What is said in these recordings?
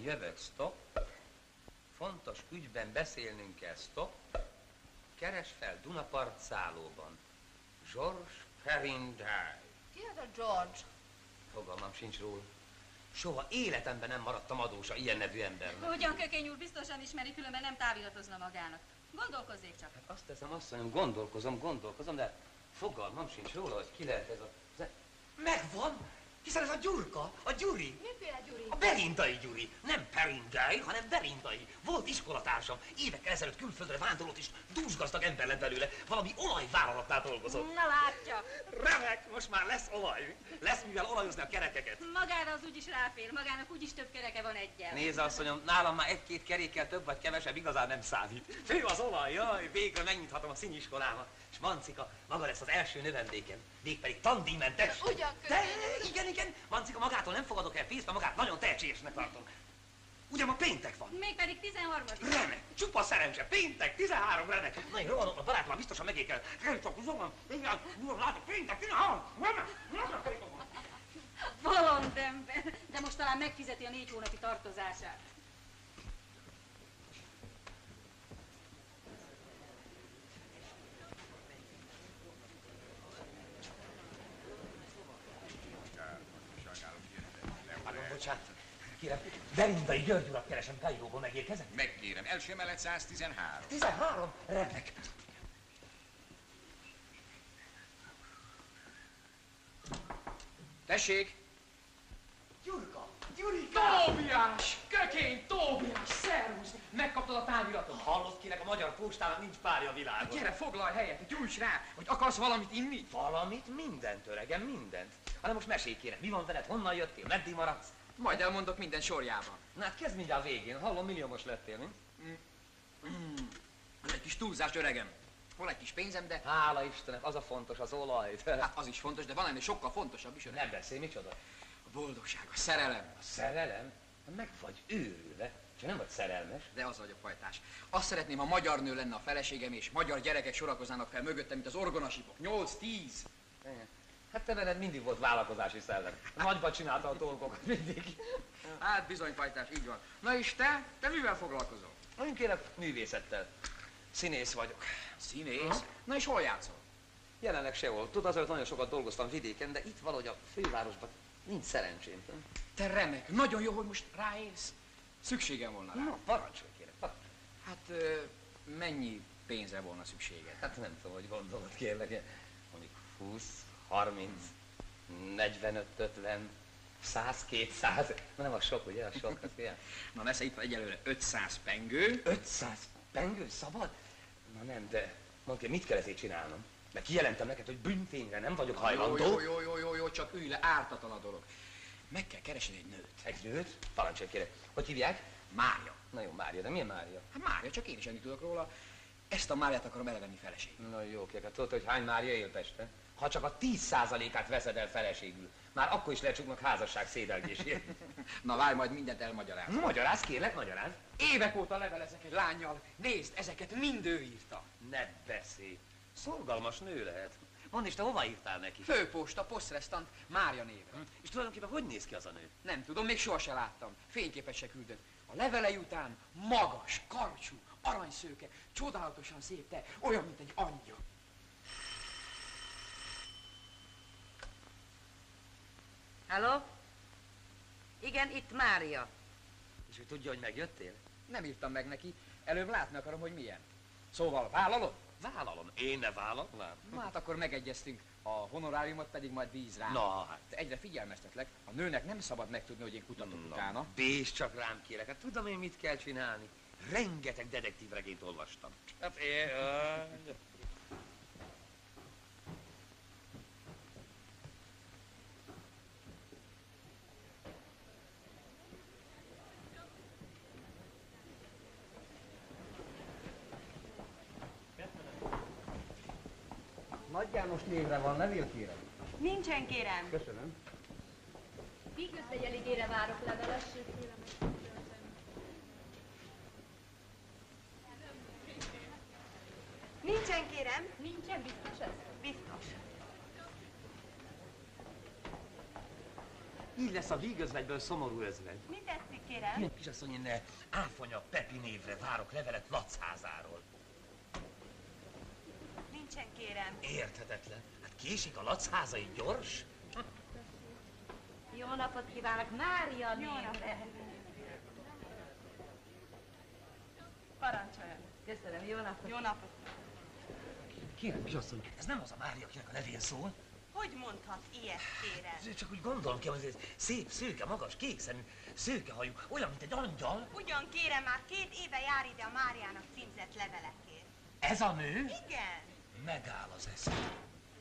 Jövök, stop. Fontos ügyben beszélnünk kell, stop. Keres fel Dunapart szállóban. George Perinday. Ki az a George? Fogalmam sincs róla. Soha életemben nem maradtam adósa ilyen nevű embernek. Ugyan Kökény úr biztosan ismeri, különben nem táviratozna magának. Gondolkozzék csak. Hát azt teszem, azt mondjam, gondolkozom, de fogalmam sincs róla, hogy ki lehet ez a... Megvan! Hiszen ez a Gyurka, a Gyuri. Miféle Gyuri? A Berindai Gyuri. Nem Perinday, hanem Berindai. Volt iskolatársam. Évekkel ezelőtt külföldre vándorolt és dúsgazdag ember lett belőle. Valami olajvállalatnál dolgozott. Na látja. Remek, most már lesz olaj. Lesz mivel olajozni a kerekeket. Magára az úgyis ráfér, magának úgyis több kereke van egyel. Nézd, asszonyom, nálam már egy-két kerékkel több vagy kevesebb igazán nem számít. Fő az olaj, jaj, végre megnyithatom a színiskolámat. És Mancika, maga lesz az első növendékem. Végpedig tandíjmentes. Ugyan De, igen, Mancika magától nem fogadok el pénzt, mert magát nagyon tehetségesnek tartom. Ugye ma péntek van? Mégpedig 13. Remek, csupa szerencse, péntek, 13 remek. Na, én rohanok, a barátom biztosan megékel. Csak igen, látok, péntek, 13, remek. Bolond ember, de most talán megfizeti a 4 hónapi tartozását. Bocsánat, kérem, Berindai György urat keresem, Kairóból megérkezett? Megkérem, első emelet 113. 13? Remek. Tessék! Gyurka! Gyurika! Tóbiás! Kökény, Tóbiás! Szervusz! Megkaptad a táviratot? Hallott, kinek a magyar postának nincs párja a világon. Gyere, foglalj helyet, gyújts rá, hogy akarsz valamit inni? Valamit? Mindent, öregem, mindent. Hanem most mesélj, kérem, mi van veled, honnan jöttél, meddig maradsz? Majd elmondok minden sorjában. Na hát kezd mindjárt a végén, hallom, milliómos lettél, mi? Ez egy kis túlzás, öregem. Hol egy kis pénzem, de... Hála Istennek, az a fontos, az olaj. Hát az is fontos, de van ennél sokkal fontosabb is, öregem. Nem beszélj, micsoda? A boldogság, a szerelem. A szerelem? Meg vagy őrülve, csak nem vagy szerelmes. De az vagyok, pajtás. Azt szeretném, ha magyar nő lenne a feleségem, és magyar gyerekek sorakoznának fel mögöttem, mint az orgonasipok. 8-10. Hát te veled mindig volt vállalkozási szellem. Nagyba csinálta a dolgokat mindig. Hát bizony, pajtás, így van. Na és te mivel foglalkozol? Én kérlek, művészettel. Színész vagyok. Színész? Na és hol játszol? Jelenleg sehol. Tudod, azért nagyon sokat dolgoztam vidéken, de itt valahogy a fővárosban nincs szerencsém. Te remek, nagyon jó, hogy most ráérsz. Szükségem volna rá. Na, parancsolj, kérek, parancsolj. Hát mennyi pénzre volna szükséged? Hát nem tudom, hogy gondolod, kérlek. Mondjuk 20, 30, 45, 50, 100, 200. Na nem a sok, ugye? A sok, az ilyen. Na nesze, itt van egyelőre 500 pengő. 500 pengő szabad? Na nem, de mondd ki, mit kellett én csinálnom? Mert kijelentem neked, hogy bűntényre nem vagyok hajlandó. Jó, csak ülj le, ártatlan a dolog. Meg kell keresni egy nőt. Egy nőt? Parancsolj, kérek. Hogy hívják? Mária. Na jó, Mária, de milyen Mária? Hát Mária, csak én is ennyit tudok róla. Ezt a Máriát akarom elevenni feleségül. Na jó, kérek, tudod, hogy hány Mária él Pesten? Ha csak a 10%-át veszed el feleségül, már akkor is lecsuknak házasság szédelgésért. Na várj, majd mindent elmagyarázom. Na, magyarázz, kérlek, magyarázz. Évek óta levelezek egy lánnyal. Nézd, ezeket mind ő írta. Ne beszélj. Szorgalmas nő lehet. Mondd is, te hova írtál neki? Főposta, posztrestant, Mária névre. És tulajdonképpen hogy néz ki az a nő? Nem tudom, még sohasem láttam. Fényképet se küldött. A levelei után magas, karcsú, aranyszőke, csodálatosan szép, te olyan, mint egy angyal. Halló? Igen, itt Mária. És ő tudja, hogy megjöttél? Nem írtam meg neki, előbb látni akarom, hogy milyen. Szóval vállalod? Vállalom. Én ne vállalnám? Na hát akkor megegyeztünk, a honoráriumot pedig majd bíz rám. Na hát. De egyre figyelmeztetlek, a nőnek nem szabad megtudni, hogy én kutatok utána. Bízz csak rám, kérek, hát tudom én mit kell csinálni. Rengeteg detektívregényt olvastam. Hát Nagy János névre van levél, kérem? Nincsen, kérem. Köszönöm. Míg összegyeligére várok leveles, kérem. Nincsen, kérem. Nincsen, biztos ez? Biztos. Így lesz a vígözvegyből szomorú özvegy. Mi tetszik, kérem? Kisasszony, én Áfonya Pepi névre várok levelet Lacházáról. Nincsen, kérem. Érthetetlen. Hát késik a Lacházai gyors? Jó napot kívánok, Mária Jó névre. napot. Parancsoljon. Köszönöm, jó napot. Jó napot. Kérem, kisasszony, ez nem az a Mária, akinek a nevén szól. Hogy mondhat ilyet, kérem? Csak úgy gondolom ki, hogy ez szép, szőke, magas, kékszemű, szőkehajú, olyan, mint egy angyal. Ugyan, kérem, már 2 éve jár ide a Máriának címzett levelekért. Ez a nő? Igen. Megáll az eszem.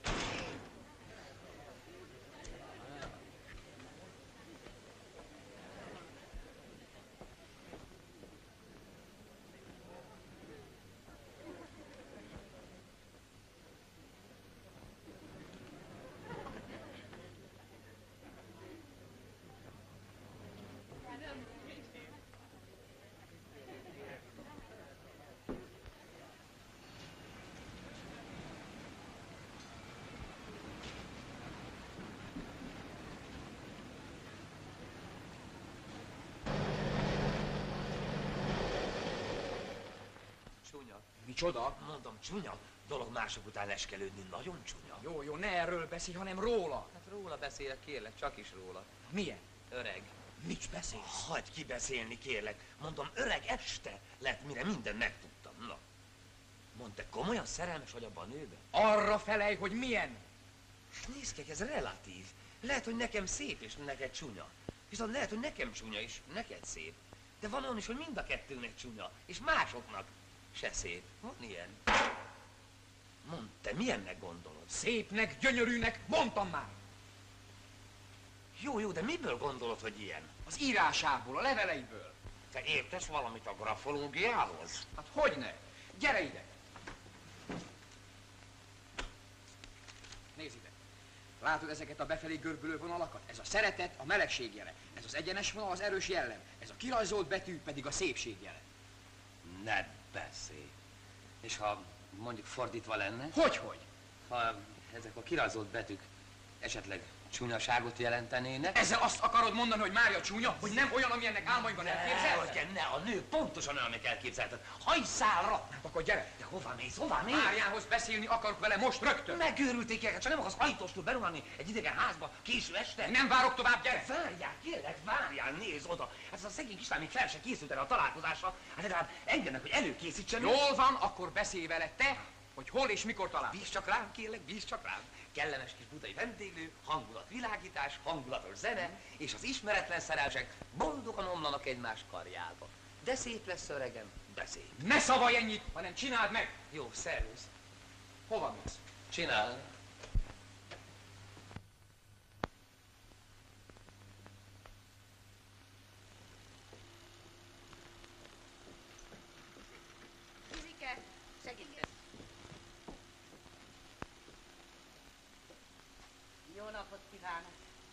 Csúnya. Micsoda? Mondom, csúnya. Dolog mások után eskelődni, nagyon csúnya. Jó, jó, ne erről beszélj, hanem róla. Hát róla beszélek, kérlek, csak is róla. Milyen? Öreg. Mit beszélsz? Hagyd kibeszélni, kérlek. Mondom, öreg este lett, mire mindent megtudtam. Na. Mondd, te komolyan szerelmes vagy abban a nőben? Arra felej, hogy milyen? Nézd ki, ez relatív. Lehet, hogy nekem szép, és neked csúnya. Viszont lehet, hogy nekem csúnya, és neked szép. De van olyan is, hogy mind a kettőnek csúnya, és másoknak se szép. Van ilyen. Mondd, te milyennek gondolod? Szépnek, gyönyörűnek, mondtam már. Jó, de miből gondolod, hogy ilyen? Az írásából, a leveleiből. Te értesz valamit a grafológiához? Hát hogyne? Gyere ide. Nézd ide. Látod ezeket a befelé görbülő vonalakat? Ez a szeretet, a melegség jele. Ez az egyenes vonal az erős jellem. Ez a kirajzolt betű pedig a szépség jele. Ne beszélj. És ha mondjuk fordítva lenne? Hogy? Ha ezek a kirajzolt betűk esetleg csúnyaságot jelentenének? Ezzel azt akarod mondani, hogy Mária csúnya? Hogy nem olyan, amilyennek álmaimban elképzelted? Ne, a nő pontosan olyan, amik elképzelted. Hajszálra! Hát akkor gyere. De hová mész? Máriához beszélni akarok vele most rögtön. Megőrülték el, csak nem akarsz ajtóstól berúgni egy idegen házba késő este? Én nem várok tovább, gyere. Várjál, kérlek, várjál, nézz oda! Hát ez a szegény kislány még fel se készült erre a találkozásra, hát legalább engednek, hogy előkészítsen. Jól van, akkor beszélj vele te, hogy hol és mikor talál. Bízz csak rám, kérlek, bízz csak rám. Kellemes kis budai vendéglő, hangulatvilágítás, hangulatos zene, és az ismeretlen szerelmesek boldogan omlanak egymás karjába. De szép lesz, öregem, de szép. Ne szavalj ennyit, hanem csináld meg. Jó, szervusz. Hova mész? Csinál. Izike, segítek. Jó napot kívánok.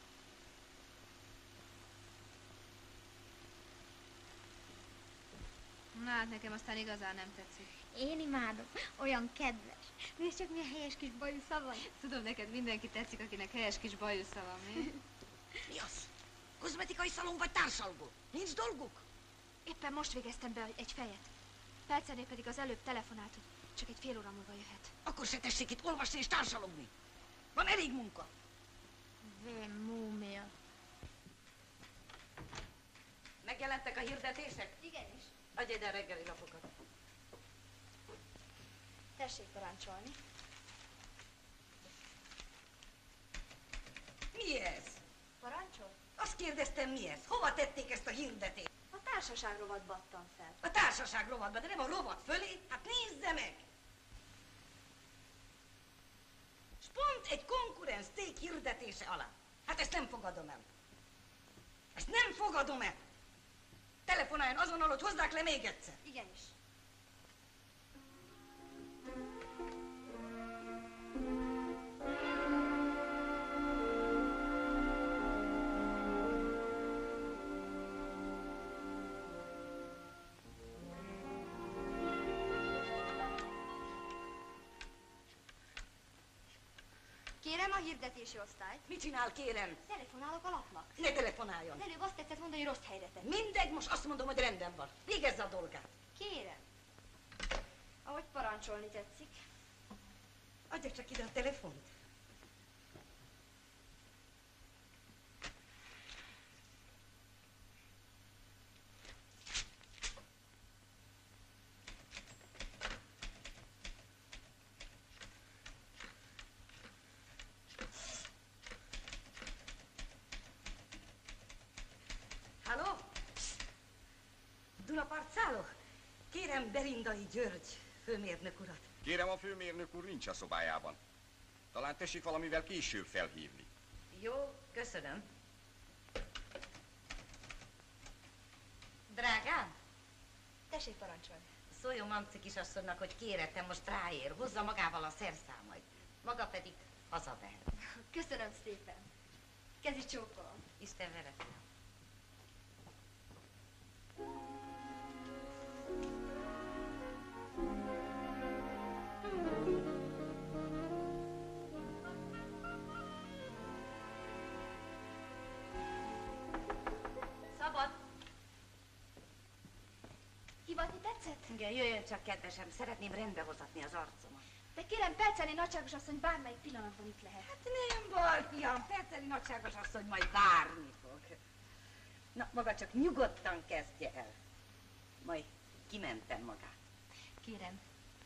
Na hát nekem aztán igazán nem tetszik. Én imádom, olyan kedves. Nézd csak, milyen helyes kis bajusza van. Tudom, neked mindenki tetszik, akinek helyes kis bajusza van, mi? Mi az? Kozmetikai szalon vagy társalgó? Nincs dolguk? Éppen most végeztem be egy fejet. Percené pedig az előbb telefonált, hogy csak egy fél óra múlva jöhet. Akkor se tessék itt olvasni és társalogni. Van elég munka. Vén múmia. Megjelentek a hirdetések? Igenis. Adj ide a reggeli lapokat. Tessék parancsolni. Mi ez? Parancsol? Azt kérdeztem, mi ez? Hova tették ezt a hirdetést? A társaság rovatban battan fel. A társaság rovatba, de nem a rovat fölé? Hát nézze meg! S pont egy konkurens cég hirdetése alá. Hát ezt nem fogadom el. Ezt nem fogadom el. Telefonáljon azonnal, hogy hozzák le még egyszer. Igenis. Kérem? Kérem a hirdetési osztályt. Mit csinál, kérem? Telefonálok a lapnak. Ne telefonáljon. Az előbb azt tetszett mondani, hogy rossz helyre tett. Mindegy, most azt mondom, hogy rendben van. Végezze a dolgát. Kérem. Ahogy parancsolni tetszik. Adja csak ide a telefont. Halló? Dunapartszálló? Kérem Berindai György főmérnök urat. Kérem, a főmérnök úr nincs a szobájában. Talán tessék valamivel később felhívni. Jó, köszönöm. Drágám, Tessék parancsolni. szóljon Mamci kisasszonynak, hogy kéretem most ráér, hozza magával a szerszámait. Maga pedig hazavehet. Köszönöm szépen. Kezi csókolom. Isten veretlen. Szabad. Hivatni tetszett? Igen, jöjjön csak, kedvesem, szeretném rendbehozatni az arcomat. De kérem, Perceli nagyságos asszony bármelyik pillanatban itt lehet. Hát nem baj, fiam, Perceli nagyságos asszony majd várni fog. Na, maga csak nyugodtan kezdje el. Majd kimentem magát. Kérem.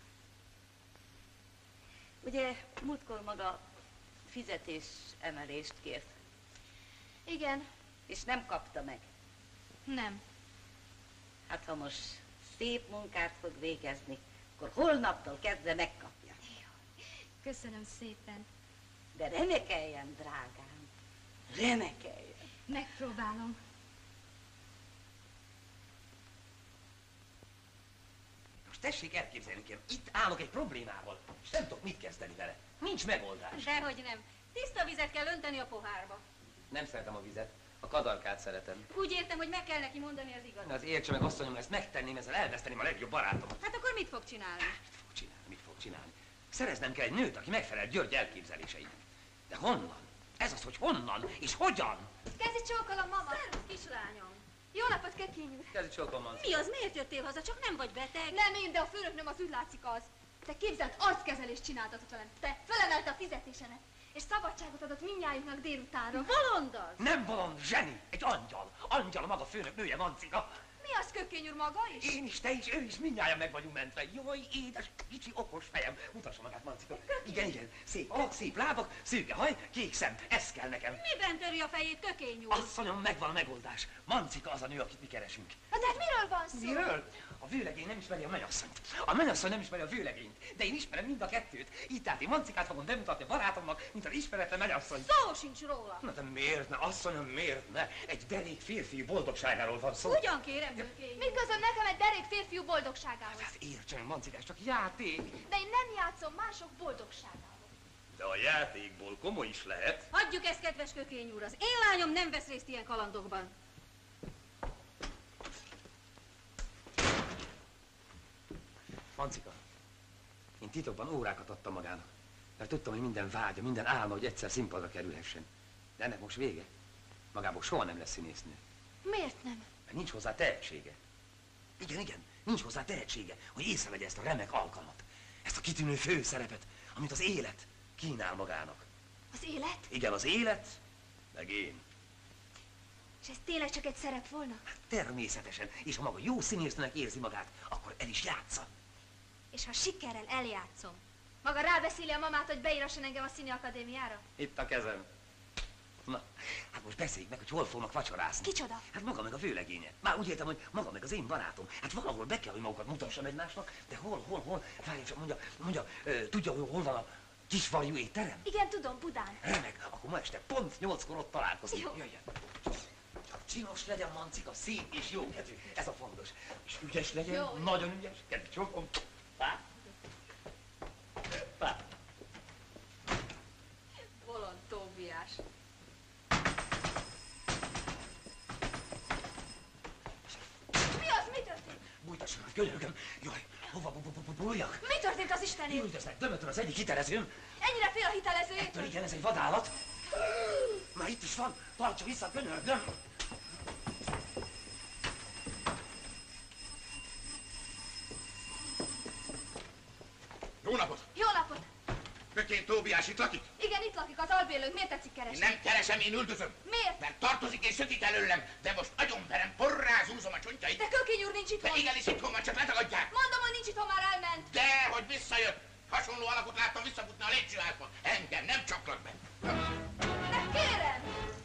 Ugye múltkor maga fizetésemelést kért, Igen, és nem kapta meg. nem. Hát ha most szép munkát fog végezni, akkor holnaptól kezdve megkapja. Köszönöm szépen. De remekeljen, drágám, remekeljen. Megpróbálom. Most tessék elképzelni, kérem, itt állok egy problémával, és nem tudok mit kezdeni vele. Nincs megoldás. Dehogy nem. Tiszta vizet kell önteni a pohárba. Nem szeretem a vizet, a kadarkát szeretem. Úgy értem, hogy meg kell neki mondani az igazat. Na, az értse meg, asszonyom, ezt megtenném, ezzel elveszteném a legjobb barátomat. Hát akkor mit fog csinálni? Mit fog csinálni? Szereznem kell egy nőt, aki megfelel György elképzeléseinek. De honnan? Ez az, hogy honnan és hogyan? Kezi csókolom, mama. Szervusz, kislányom. Jó napot, Kekény úr. Kezi csókolom, Manci. Mi az? Miért jöttél haza? Csak nem vagy beteg? Nem én, de a főnöknőm az úgy látszik az. Te képzelt arckezelést csináltatott velem. Te felemelte a fizetésemet. És szabadságot adott mindnyájunknak délutánra. Bolond az! Nem bolond, zseni! Egy angyal! Angyal a maga főnök nője, Mancika! Mi az, Kökény úr, maga is? Én is, te is, ő is, mindnyájan meg vagyunk mentve. Jaj, édes, kicsi, okos fejem. Mutassa magát, Mancika. Igen, szép alak, szép lábak, szőke haj, kék szem. Ez kell nekem. Miben töri a fejét, Tökény úr? Asszonyom, megvan a megoldás. Mancika az a nő, akit mi keresünk. Na, de hát miről van szó? Miről? A vőlegény nem ismeri a mennyasszonyt. A mennyasszony nem ismeri a vőlegényt. De én ismerem mind a kettőt. Így tehát én Mancikát fogom bemutatni a barátomnak, mint az ismeretlen mennyasszony. Szó sincs róla. Na de miért ne, asszonyom, miért ne? Egy derék férfi boldogságáról van szó. Ugyan kérem, Tökény úr. Mit közöm nekem egy derék férfiú boldogságához? Hát értsen, Mancikás, csak játék. De én nem játszom mások boldogságával. De a játékból komoly is lehet. Hagyjuk ezt, kedves Kökény úr. Az én lányom nem vesz részt ilyen kalandokban. Mancika, én titokban órákat adtam magának, mert tudtam, hogy minden vágya, minden álma, hogy egyszer színpadra kerülhessen. De ennek most vége. Magából soha nem lesz színésznő. Miért nem? Mert nincs hozzá tehetsége. Igen, nincs hozzá tehetsége, hogy észrevegye ezt a remek alkalmat. Ezt a kitűnő főszerepet, amit az élet kínál magának. Az élet? Igen, az élet, meg én. És ez tényleg csak egy szerep volna? Hát természetesen, és ha maga jó színésznőnek érzi magát, akkor el is játsza. És ha sikerrel eljátszom, maga rábeszéli a mamát, hogy beírasson engem a Színi Akadémiára? Itt a kezem. Na, hát most beszéljük meg, hogy hol fognak vacsorázni. Kicsoda? Hát maga meg a vőlegénye. Már úgy értem, hogy maga meg az én barátom. Hát valahol be kell, hogy magukat mutassam egymásnak, de hol? Várj csak, mondja, tudja, hogy hol van a kisvarjú étterem? Igen, tudom, Budán. Remek, akkor ma este pont 8-kor ott találkozunk. Jó. Jöjjön. Csak csinos legyen, Mancika, szép és jó kedvű. Ez a fontos. És ügyes legyen, Jó. nagyon ügyes. Kedves csókom. Pá. Pá. Bolond Tóbiás. Mi az? Mi történt? Bújtasson, könyörgöm. Jaj, Hova bújjak? Mi történt az Istenért? Üldöznek, Dömötör az egyik hitelezőm. Ennyire fél a hitelezőjétől? Ettől igen, ez egy vadállat. Már itt is van, tartsa vissza, könyörgöm. Jó napot! Jó napot! Kökény Tóbiás itt lakik? Igen, itt lakik az albérlőnk. Miért tetszik Én keresni? nem keresem, én üldözöm. Miért? Mert tartozik és szökik előlem, de most agyonverem, porrázúzom a csontjait. De Kőkény úr nincs De itthon. igenis itthon van, csak letagadják. Mondom, hogy nincs itthon, már elment. De, hogy visszajött. Hasonló alakot láttam visszafutni a lépcsőházba. Engem nem csaklak be. De kérem!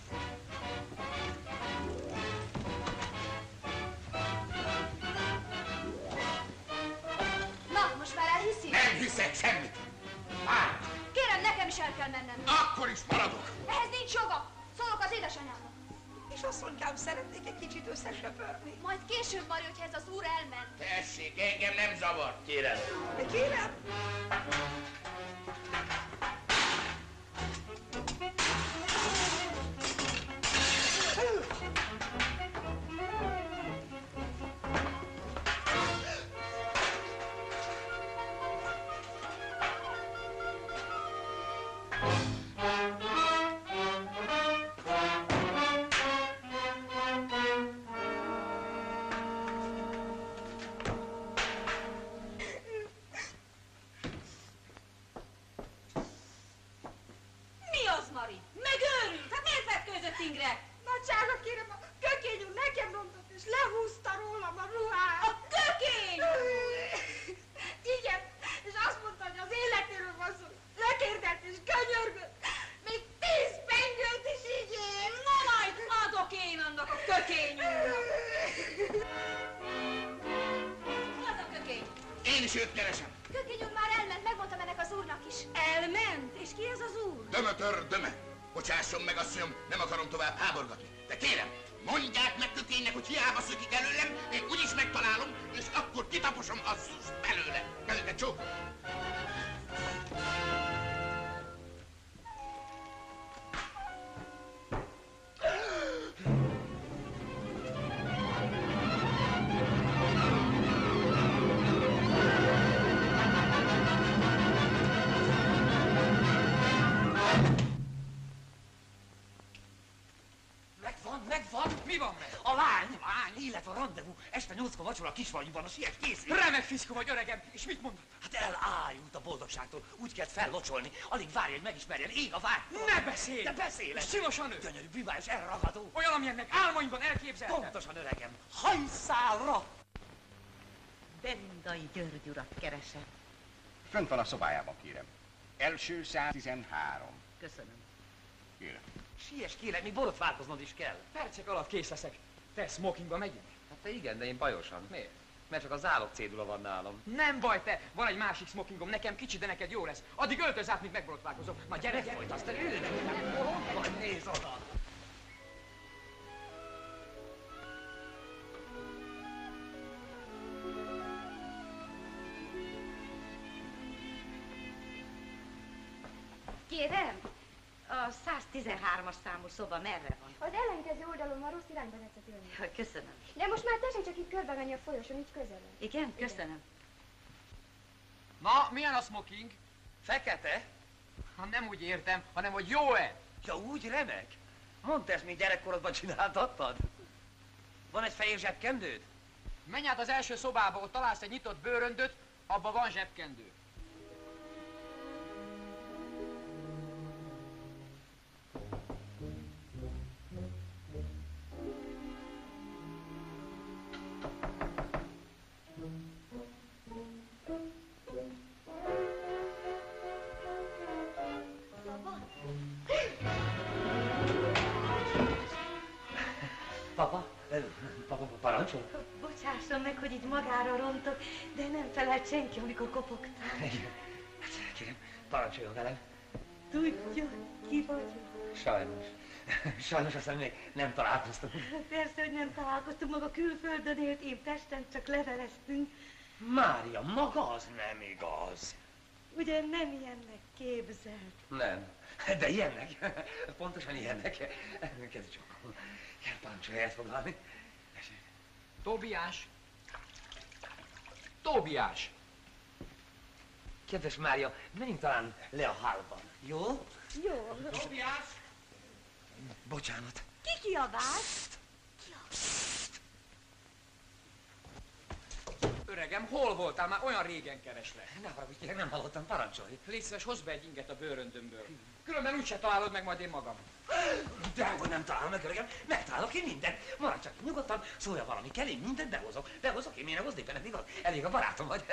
Na, most már elhiszi? Nem hiszek semmit. Már. Kérem, nekem is el kell mennem. Akkor is maradok. Ehhez nincs joga. Szólok az édesanyámnak. És asszonykám, szeretnék egy kicsit összesöpörni. Majd később, Mari, hogyha ez az úr elment. Tessék, engem nem zavar. Kérem. De kérem, Mi az, Mari? Megőrült! Hát miért vetkőzött Ingre? nagysága kérem, a Kökény úr nekem mondott, és lehúzta rólam a ruhát. A Kökény! Igen, és azt mondta, hogy az életéről van szó. Lekérdett és könyörgött. Még 10 pengőt is ígér. Na majd adok én annak a Kökény úrnak! Hol az a Kökény? Én is őt keresem. Kőkény úr már elment, megmondtam ennek az úrnak is. Elment? És ki ez az úr? Dömötör, döme. Bocsásson meg, asszonyom, nem akarom tovább háborgatni. De kérem, mondják meg Kökénynek, hogy hiába szökik előlem, én úgyis megtalálom, és akkor kitaposom asszus belőle. Kezeket csók. Megvan. Mi van meg? A lány, illetve a rendezvú. Este 8-kor vacsora a kisfaluban, a siess készül. Remek fiszkó vagy, öregem, és mit mondott? Hát elájult a boldogságtól. Úgy kellett fellocsolni. Alig várj, hogy megismerjen. Ég a vágy. Ne beszélj! De beszélek. És csilosan ő? Gyönyörű, bűvályos, elragadó. Olyan, amilyennek álmaimban elképzeltem. Pontosan, öregem. Hajszálra! Berindai György urat keresem. Fönt van a szobájában, kérem. Első 113. Köszönöm. Kérem. Siess, kérlek, még borotválkoznod is kell. Percek alatt kész leszek. Te smokingba megyünk? Hát te igen, de én bajosan. Miért? Mert csak a zálog cédula van nálam. Nem baj, te! Van egy másik smokingom, nekem kicsi, de neked jó lesz. Addig öltöz át, míg megborotválkozom. Na gyere, gyere! Folyt, azt te ülnek, ott vagy, nézd oda. Kérem, a 113-as számú szoba merre van? Az ellenkező oldalon van, rossz irányba tetszett ülni. Ja, köszönöm. De most már tessék csak itt körbe menni a folyosón, így közelön. Igen, köszönöm. Na, milyen a smoking? Fekete? Ha nem úgy értem, hanem hogy jó-e? Ja, úgy remek. Mondd, ezt még gyerekkorodban csináltattad? Van egy fehér zsebkendőd? Menj át az első szobába, ott találsz egy nyitott bőröndöt, abban van zsebkendő. Papa, parancsol? Bocsásson meg, hogy így magára rontok, de nem felelt senki, amikor kopogtam. Hát, kérem, parancsoljon velem. Tudja, ki vagyok? Sajnos. Sajnos aztán még nem találkoztunk. Persze, hogy nem találkoztunk, maga külföldön élt, én Pesten csak leveleztünk. Mária, maga az nem igaz. Ugye nem ilyennek képzelt? Nem, de ilyennek. Pontosan ilyennek. Kezdj csak. Kell parancsolja elfoglalni. Tóbiás! Tóbiás! Kedves Mária, menjünk talán le a hálba, jó? Jó. Tobiás! Bocsánat. Ki kiabál? Öregem, hol voltál? Már olyan régen kereslek. Ne haragudj, kérlek, nem hallottam, parancsolj. Légy szíves, hozz be egy inget a bőröndömből. Különben úgyse találod meg majd én magam. Dehogy nem találom meg, öregem, megtalálok én mindent. Maradj csak nyugodtan, szólja valami kell, én mindent behozok. Behozok, én miért ne hoznék benne, elég a barátom vagy.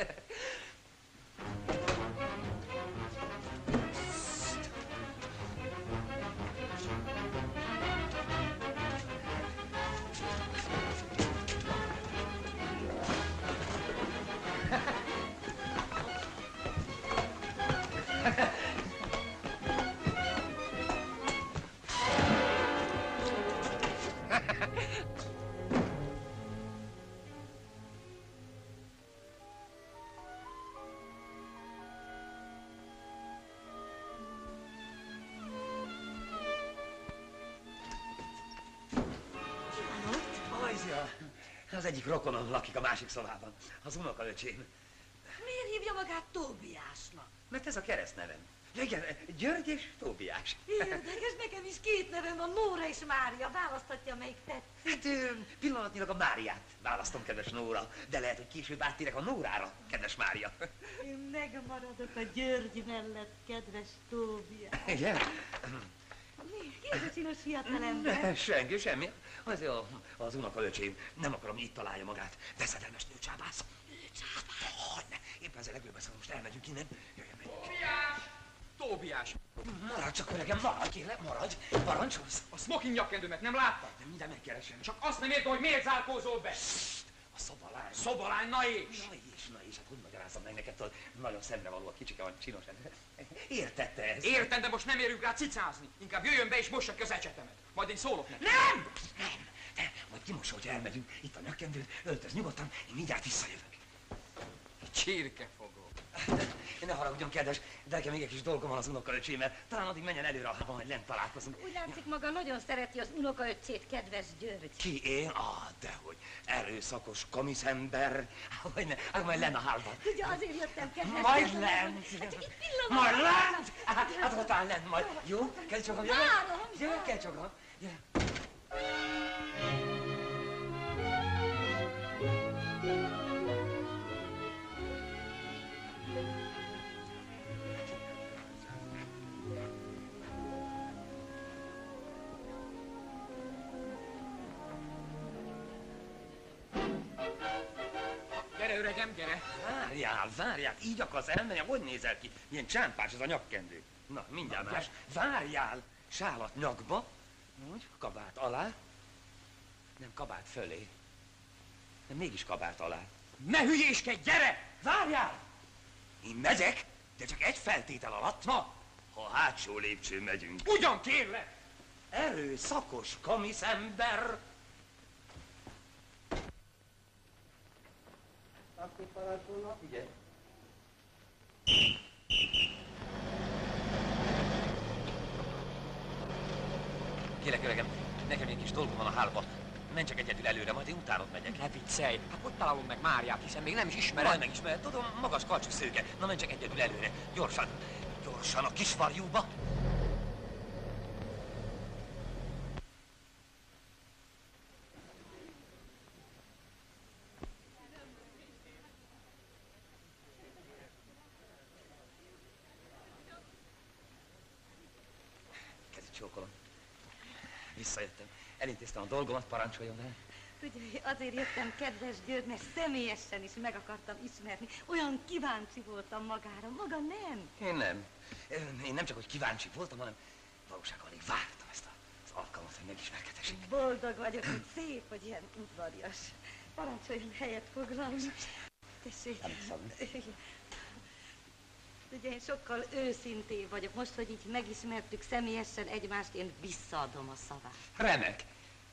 Az egyik rokonom lakik a másik szobában, az unokaöcsém. Miért hívja magát Tóbiásnak? Mert ez a keresztnevem. Ja, igen, György és Tóbiás. Érdekes, nekem is két nevem van, Nóra és Mária. Választhatja, melyik tetszik. Hát pillanatnyilag a Máriát választom, kedves Nóra, de lehet, hogy később áttérek a Nórára, kedves Mária. Én megmaradok a György mellett, kedves Tóbiás. Igen? Ki ez a csinos fiatalember? Senki, semmi. Az unokaöcsém nem akarom, így találja magát. Veszedelmes nőcsábász. Nőcsábász? Hogyne. Éppen ezzel legőbb most elmegyünk innen. Jöjjön, megyünk. Tobiás! Tobiás! Maradj csak, öregem, maradj, kérlek, maradj. Parancsolsz. A smoking nyakkendőmet nem láttad? De mindjárt megkeresem. Csak azt nem értem, hogy miért zárkózol be. A szobalány. Szobalány, na és? Na és, hát hogy magyarázom meg neked, hogy nagyon szemrevaló a kicsike, van csinos. Értette ezt? Értem, de most nem érünk rá cicázni. Inkább jöjjön be és mossa ki az ecsetemet. Majd én szólok neki. Nem! Majd kimosol, hogy elmegyünk. Itt a nyakkendőd, öltöz nyugodtan, én mindjárt visszajövök. Csirkefogó. Ne haragudjon, kedves, de nekem még egy kis dolgom van az unokaöcsémmel. Talán addig menjen előre a hában, hogy lent találkozunk. Úgy látszik, maga nagyon szereti az unokaöccsét, kedves György. Ki, én? Dehogy. Erőszakos komiszember. Hát majd lenne a hálban. Ugye azért jöttem, kedves. Majd lent. Hát csak egy pillanat. Majd lent. Hát aztán lent majd. Jó? Kell csogom, jövök? Várom. Jövök, kell csogom. Gyere, öregem, gyere. Várjál, így akarsz elmenni, hogy nézel ki? Milyen csámpás ez a nyakkendő. Na, mindjárt más. Várjál, sálat nyakba, úgy, kabát alá, nem kabát fölé, de mégis kabát alá. Ne hülyéskedj, gyere! Várjál! Én megyek, de csak egy feltétel alatt. Na, ha a hátsó lépcsőn megyünk. Ugyan kérlek! Erőszakos komiszember! Akkor parancsolna, ugye? Kérlek, öregem, nekem egy kis dolgom van a hálba. Menj csak egyedül előre, majd én utánod megyek. Ne viccelj! Hát hogy találom meg Máriát, hiszen még nem is ismered. Majd megismered, tudom, magas karcsú szőke. Na menj csak egyedül előre. Gyorsan, gyorsan a kisvarjúba. Kezdj csókolom. Visszajöttem. Elintéztem a dolgomat, parancsoljon el. Ugye, azért jöttem, kedves György, mert személyesen is meg akartam ismerni. Olyan kíváncsi voltam magára, maga nem. Én nem. Én nem csak, hogy kíváncsi voltam, hanem valósággal alig vártam ezt az alkalmat, hogy megismerkedhessünk. Boldog vagyok, hogy szép, hogy ilyen udvarias. Parancsoljon helyet foglalni. Tessék. Ugye én sokkal őszintébb vagyok. Most, hogy így megismertük személyesen egymást, én visszaadom a szavát. Remek.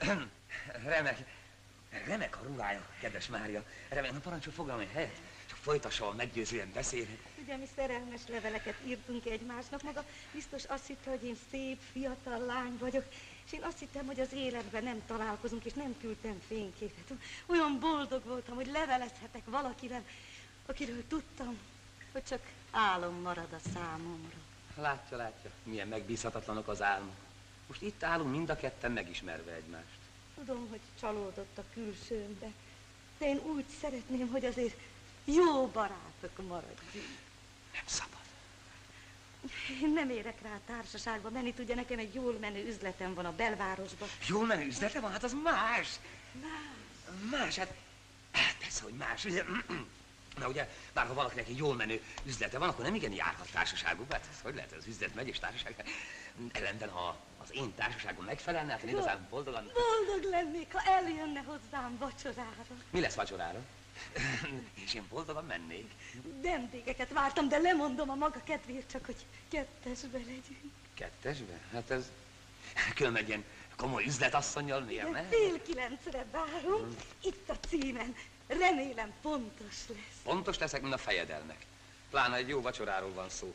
Remek a ruhája, kedves Mária. Remek, na parancsolj, foglalni egy helyet. Csak folytasson meggyőzően beszélni. Ugye mi szerelmes leveleket írtunk egymásnak, maga biztos azt hitte, hogy én szép, fiatal lány vagyok, és én azt hittem, hogy az életben nem találkozunk, és nem küldtem fényképet. Olyan boldog voltam, hogy levelezhetek valakivel, akiről tudtam, hogy csak álom marad a számomra. Látja, milyen megbízhatatlanok az álmok. Most itt állunk mind a ketten megismerve egymást. Tudom, hogy csalódott a külsőmbe, de én úgy szeretném, hogy azért jó barátok maradjunk. Nem szabad. Én nem érek rá a társaságba menni, tudja, nekem egy jól menő üzletem van a belvárosban. Jól menő üzlete van? Hát az más. Más, hát persze, hogy más. Ugye, na ugye, bár ha valakinek egy jól menő üzlete van, akkor nem igen járhat társaságukba. Hát ez hogy lehet, az üzlet megy és társaság? Ellenben, ha az én társaságom megfelelne, hát én igazán boldogan... Boldog lennék, ha eljönne hozzám vacsorára. Mi lesz vacsorára? És én boldogan mennék. Vendégeket vártam, de lemondom a maga kedvéért, csak hogy kettesbe legyünk. Kettesbe? Hát ez... Különben egy ilyen komoly üzletasszonnyal miért ne? 8:30 várom, itt a címen. Remélem pontos lesz. Pontos leszek, mint a fejedelnek. Pláne egy jó vacsoráról van szó.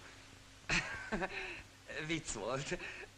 Vicc volt.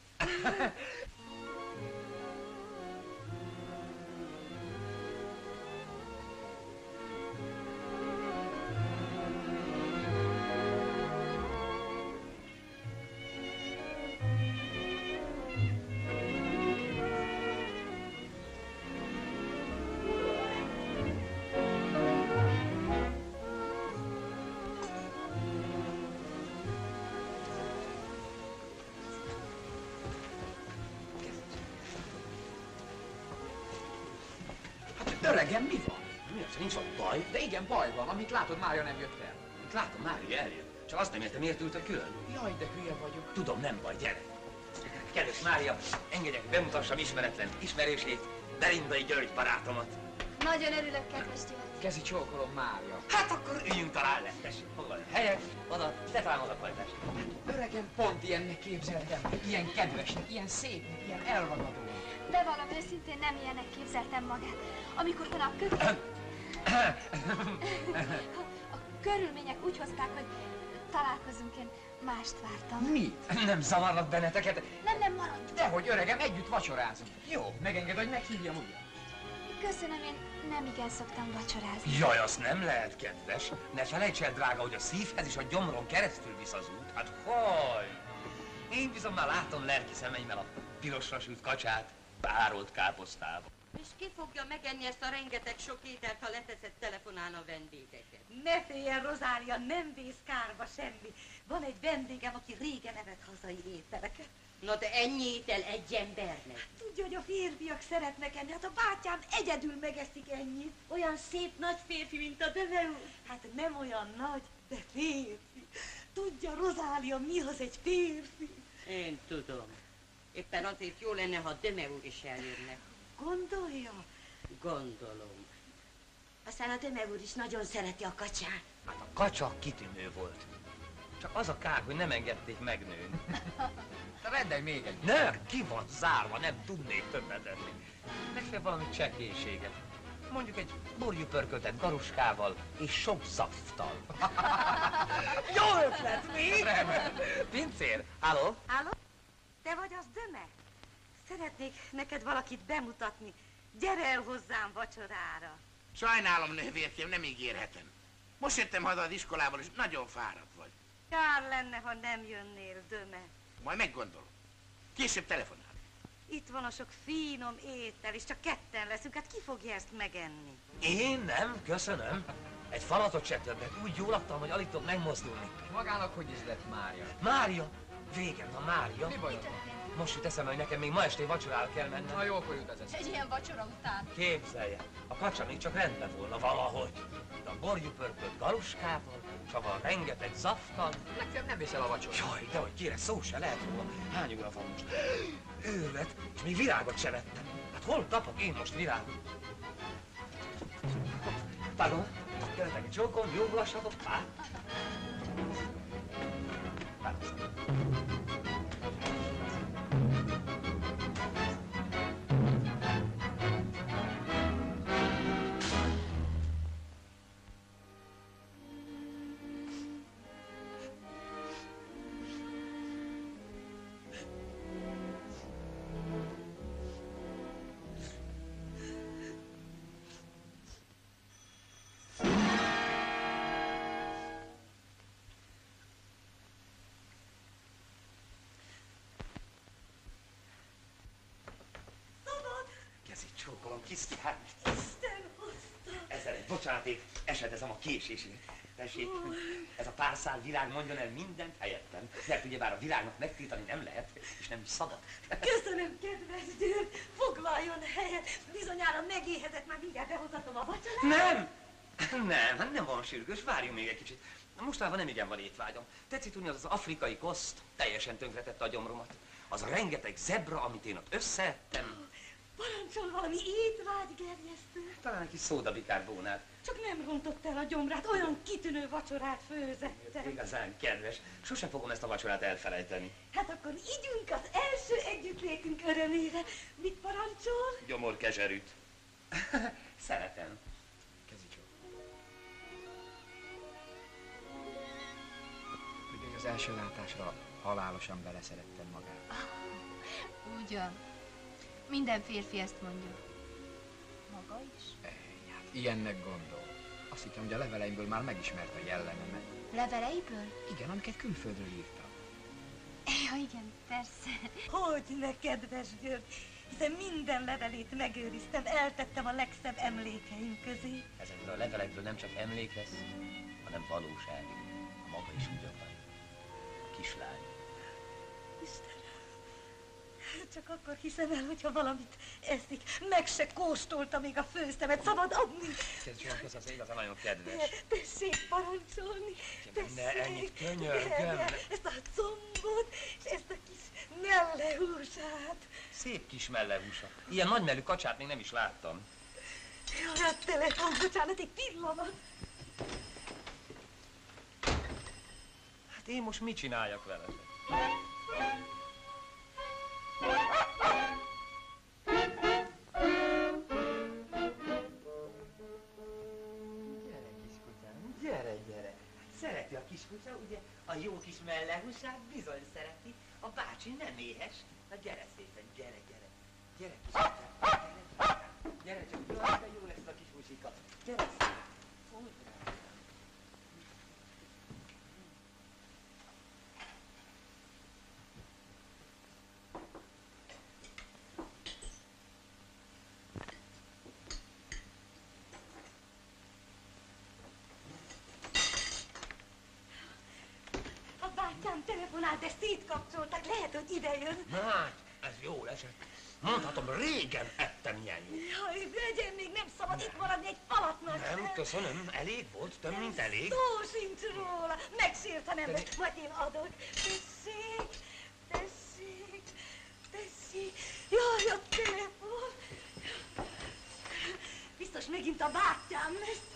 Öregem, mi van? Mi az, nincs ott baj? De igen, baj van, amit látod, Mária nem jött el. Itt látom, Mária eljött. Csak azt nem értem, miért ültök külön. Jaj, de hülye vagyok. Tudom, nem baj, gyere. Kedves Mária, engedjek, hogy bemutassam ismeretlen ismerősét, Berindai György barátomat. Nagyon örülök, kedves György. Kezi csókolom, Mária. Hát akkor üljünk talán le, tessék, hol van a helyek, oda, te talán oda pajtás. Öregem, pont ilyennek képzeltem. Ilyen kedvesnek, ilyen szépnek, ilyen elragadónak. Bevallom őszintén, nem ilyennek képzeltem magát. Amikor ön a körülmények úgy hozták, hogy találkozunk, én mást vártam. Mit? Nem zavarlak benneteket? Nem, maradj! Dehogy, öregem, együtt vacsorázunk. Jó, megenged, hogy meghívjam ugyan. Köszönöm, én nem igen szoktam vacsorázni. Jaj, azt nem lehet, kedves. Ne felejts el, drága, hogy a szívhez és a gyomron keresztül visz az út. Hát hogy? Én bizony már látom lelki szemeimmel a pirosra sült kacsát, párolt káposztával. És ki fogja megenni ezt a rengeteg sok ételt, ha leteszed telefonálni a vendégeket? Ne féljen, Rozália, nem vész kárba semmi. Van egy vendégem, aki régen evett hazai ételeket. Na de ennyi étel egy embernek. Tudja, hogy a férfiak szeretnek enni, hát a bátyám egyedül megeszik ennyit. Olyan szép nagy férfi, mint a Döve úr. Hát nem olyan nagy, de férfi. Tudja, Rozália, mi az egy férfi? Én tudom. Éppen azért jó lenne, ha Döme úr is eljönne. Gondolja? Gondolom. Aztán a Döme úr is nagyon szereti a kacsát. Hát a kacsa kitűnő volt. Csak az a kár, hogy nem engedték megnőni. Rendelj még egy. Nem, ki van zárva, nem tudnék többet enni. Legfeljebb valami csekélységet. Mondjuk egy borjú pörköltet garuskával és sok szaftal. Jó ötlet, mi? Pincér, halló? Halló? Te vagy az Döme? Szeretnék neked valakit bemutatni. Gyere el hozzám vacsorára. Sajnálom, nővérkém, nem ígérhetem. Most jöttem haza az iskolából, és nagyon fáradt vagy. Kár lenne, ha nem jönnél, Döme. Majd meggondolom. Később telefonál. Itt van a sok finom étel, és csak ketten leszünk, hát ki fogja ezt megenni? Én nem, köszönöm. Egy falatot se többet, úgy jól adtam, hogy alig tudok megmozdulni. Magának hogy is lett Mária? Mária? Végem van, Mária. Mi bajod van? Most jut eszembe, hogy nekem még ma este vacsorára kell mennem. Na jó, akkor jut ez eszembe. Egy ilyen vacsora után. Képzelje, a kacsa még csak rendben volna valahogy. De a borjú pörkölt galuskával, és avval rengeteg zafttal. Legfeljebb nem viszel a vacsorát. Jaj, de hogy kire, szó se lehet róla. Hány óra van most? Őrület, és még virágot se vettem. Hát hol kapok én most virágot? Pardon, jöttek egy csókom, jó lassatok, pár. Csókolom, Krisztián. Isten hozta. Ezzel egy bocsánaték, esedezem a késésért. Tessék, ez a pár szál világ mondjon el mindent helyettem, mert ugyebár a világnak megtiltani nem lehet, és nem is szabad. Köszönöm, kedves György, foglaljon helyet. Bizonyára megéhezett, már mindjárt behozatom a vacsorát. Nem, hát nem van sürgős, várjunk még egy kicsit. Mostanában nem igen van étvágyam. Tetszik tudni, az afrikai koszt teljesen tönkretette a gyomromat. Az a rengeteg zebra, amit én ott összeettem. Parancsol valami étvágygerjesztő. Talán egy kis szódabikarbónát. Csak nem rontott el a gyomrát, olyan kitűnő vacsorát főzettem. Igazán kedves. Sose fogom ezt a vacsorát elfelejteni. Hát akkor ígyünk az első együttlétünk örömére. Mit parancsol? Gyomorkezserűt. Szeretem. Kezicsó. Ugye, hogy az első látásra halálosan beleszerettem magát. Ugyan. Minden férfi ezt mondja. Maga is? Hát ilyennek gondol. Azt hittem, hogy a leveleimből már megismerte a jellememet. Leveleiből? Igen, amiket külföldről írtam. Ja, igen, persze. Hogyne, kedves György, hiszen minden levelét megőriztem, eltettem a legszebb emlékeim közé. Ezekből a levelekből nem csak emlék lesz, hanem valóság. A maga is ugyanvan. A kislány. Istenem, csak akkor hiszem el, hogyha valamit eszik. Meg se kóstolta még a főztemet, szabad adni. Kezicsó, az igazán nagyon kedves. Tessék parancsolni, Ne ennyit, tessék. könyörgöm. Ezt a combot, és ezt a kis mellehúsát. Szép kis mellehúsa. Ilyen nagymellű kacsát még nem is láttam. Jaj, a telefon, bocsánat, egy pillanat. Hát én most mit csináljak vele? Gyere, kiskutyám, gyere, gyere. Szereti a kiskutya, ugye? A jó kis mellehúsát bizony szereti. A bácsi nem éhes. Na gyere szépen, gyere, gyere. Gyere, kiskutyám, gyere. Gyere csak, jaj, de jó lesz a kis húsika. Gyere szépen. Fújj rá. A bátyám telefonált, de szétkapcsoltak, lehet, hogy ide jön. Na hát, ez jól esett. Mondhatom, régen ettem ilyen jó. Jaj, legyen, még nem szabad itt maradni egy falatnak. Nem, köszönöm, elég volt, több mint elég. Szó sincs róla, megsértenem, de majd én adok. Tessék, tessék, tessék. Jaj, a telefon. Biztos megint a bátyám lesz.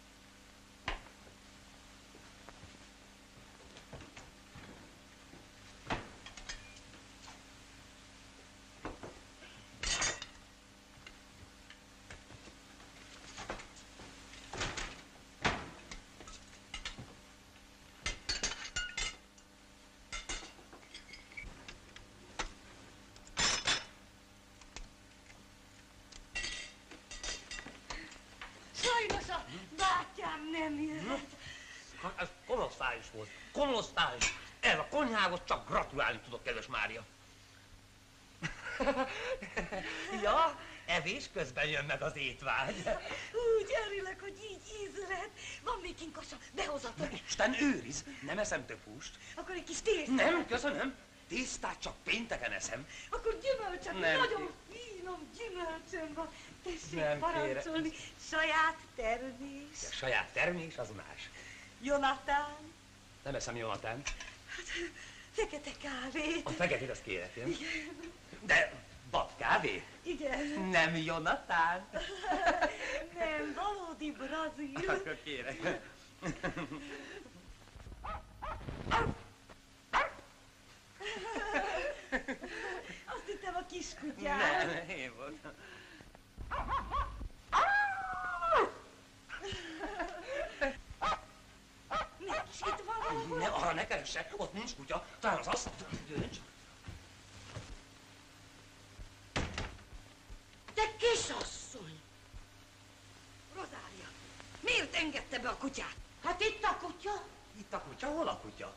Sajnos a bátyám nem jöhet. Hát ez kolosszális volt, kolosszális. Ez a konyhához csak gratulálni tudok, kedves Mária. Ja, evés közben jön meg az étvágy. Úgy örülök, hogy így ízlet. Van még kinkasa, behozatom. Isten őriz, nem eszem több húst. Akkor egy kis tésztát. Nem, köszönöm. Tésztát csak pénteken eszem. Akkor gyümölcsök, Nem, nagyon finom gyümölcsöm van. Tessék Nem, parancsolni. Saját termés. A saját termés az más. Jonatán. Nem eszem Jonatán. Hát, fekete kávét. A feketét azt kérek, én. Igen. De bab kávé? Igen. Nem Jonatán. Nem, valódi brazil. Akkor kérek. Azt hittem a kiskutyám. Nem, én voltam. Nincs itt valahol. Ne, arra ne keresse, ott nincs kutya, talán az azt dönts. Te kisasszony! Rozália, miért engedte be a kutyát? Hát itt a kutya. Itt a kutya, hol a kutya?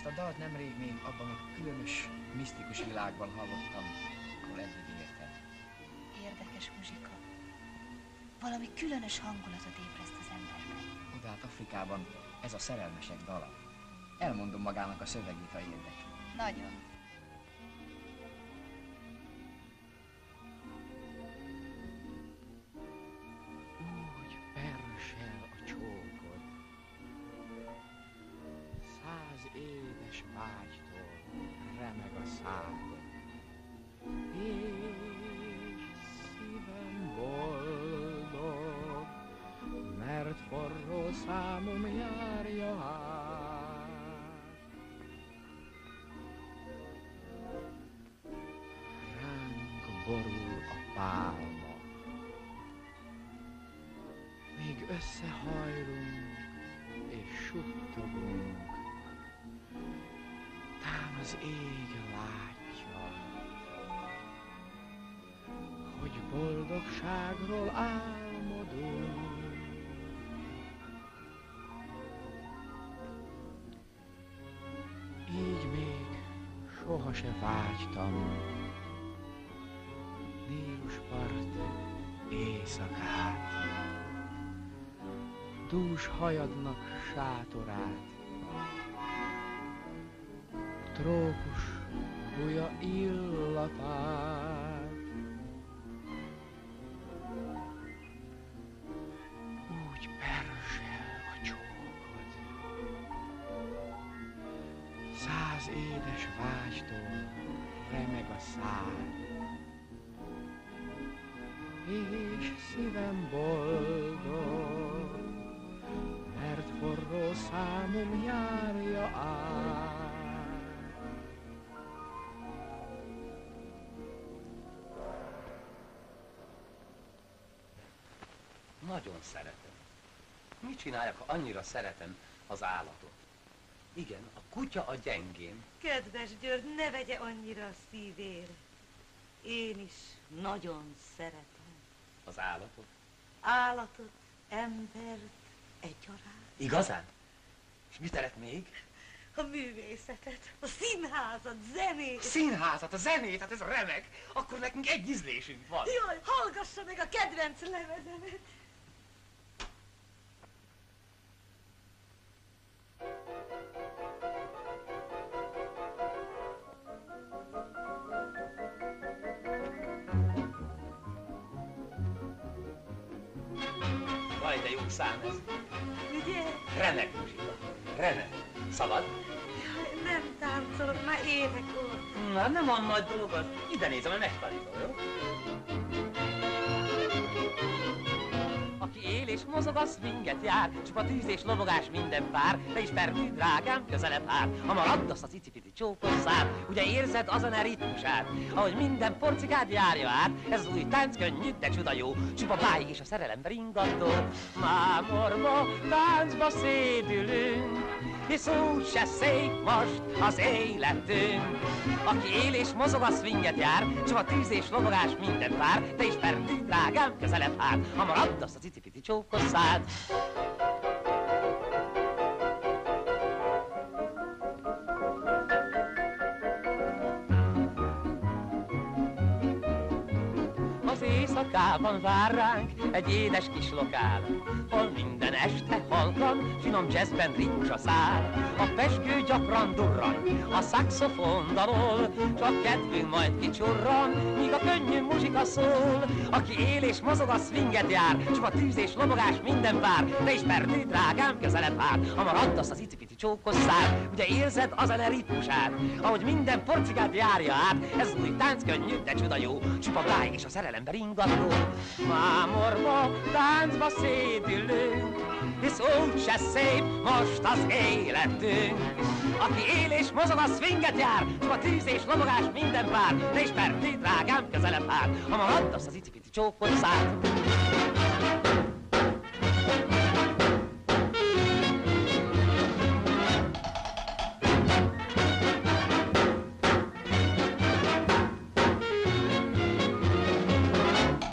Ezt a dalt nemrég még abban a különös, misztikus világban hallottam, ahol eddig éltem. Érdekes muzsika. Valami különös hangulatot ébreszt az emberben. Odát Afrikában ez a szerelmesek dala. Elmondom magának a szövegét, ha érdekli. Nagyon. Úgy persel a csókod, 100 édes vágytól remeg a szádod, és szívem boldog, mert forró számom járja át. Ránk borul a pálma, míg összehajlunk és suttogunk, tán az ég látja, hogy boldogságról álmodunk. Így még soha se vágytam Níluspart éjszakát, dús hajadnak sátorát, trópus buja illatát. Úgy persel a csókod, 100 édes vágytól remeg a szád, és szívem boldog, mert forró számom járja át. Nagyon szeretem. Mit csináljak, ha annyira szeretem az állatot? Igen, a kutya a gyengém. Kedves György, ne vegye annyira a szívére. Én is nagyon szeretem. Az állatot? Állatot, embert egyaránt. Igazán? És mit szeret még? A művészetet, a színházat, zenét. Színházat, a zenét, hát ez remek. Akkor nekünk egy ízlésünk van. Jaj, hallgassa meg a kedvenc lemezemet. Vaj, de jó szám ez. Ugye? Remek muzsika. Remek. Szabad? Jaj, nem táncolok, már évek óta. Na, nem van nagy dolog az. Ide nézem, hogy megtanítom, jó? Aki él és mozog, az minket jár, csupa tűz és lobogás minden pár, de ismertű, drágám, közelebb ár, ha marad azt az icipici csókos szár, ugye érzed a zene ritmusát, ahogy minden porcikád járja át, ez az új tánc könnyű, de csuda jó, csupa báj és a szerelemben ringató. Mámorba táncba szédülünk, hisz úgy se szép most az életünk. Aki él és mozog, az swinget jár, csupa tűz és lobogás minden pár, de ismertű, drágám, közelebb ár, ha marad azt az icipici csókos szád. Az éjszakában vár ránk egy édes kis lokál, hol minden este halkan, finom jazzben ritmus a szár. A pezsgő gyakran durran, a szaxofon dalol, csak kedvünk majd kicsurran, míg a könnyű muzsika szól. Aki él és mozog, a swinget jár, csupa tűz és lobogás minden vár, de ismertű, drágám, közelebb ár, ha marad azt az icipici csókos szár. Ugye érzed a zene ritmusát, ahogy minden porcikát járja át, ez az új tánc könnyű, de csuda jó, csupa báj és a szerelemben ringató. Mámorba táncba szédülünk, hisz úgy se szép most az életünk. Aki él és mozog, a swinget jár, csupa tűz és lobogás minden pár, de ismertű, drágám, közelebb ár, ha marad azt az icipici csókos szár.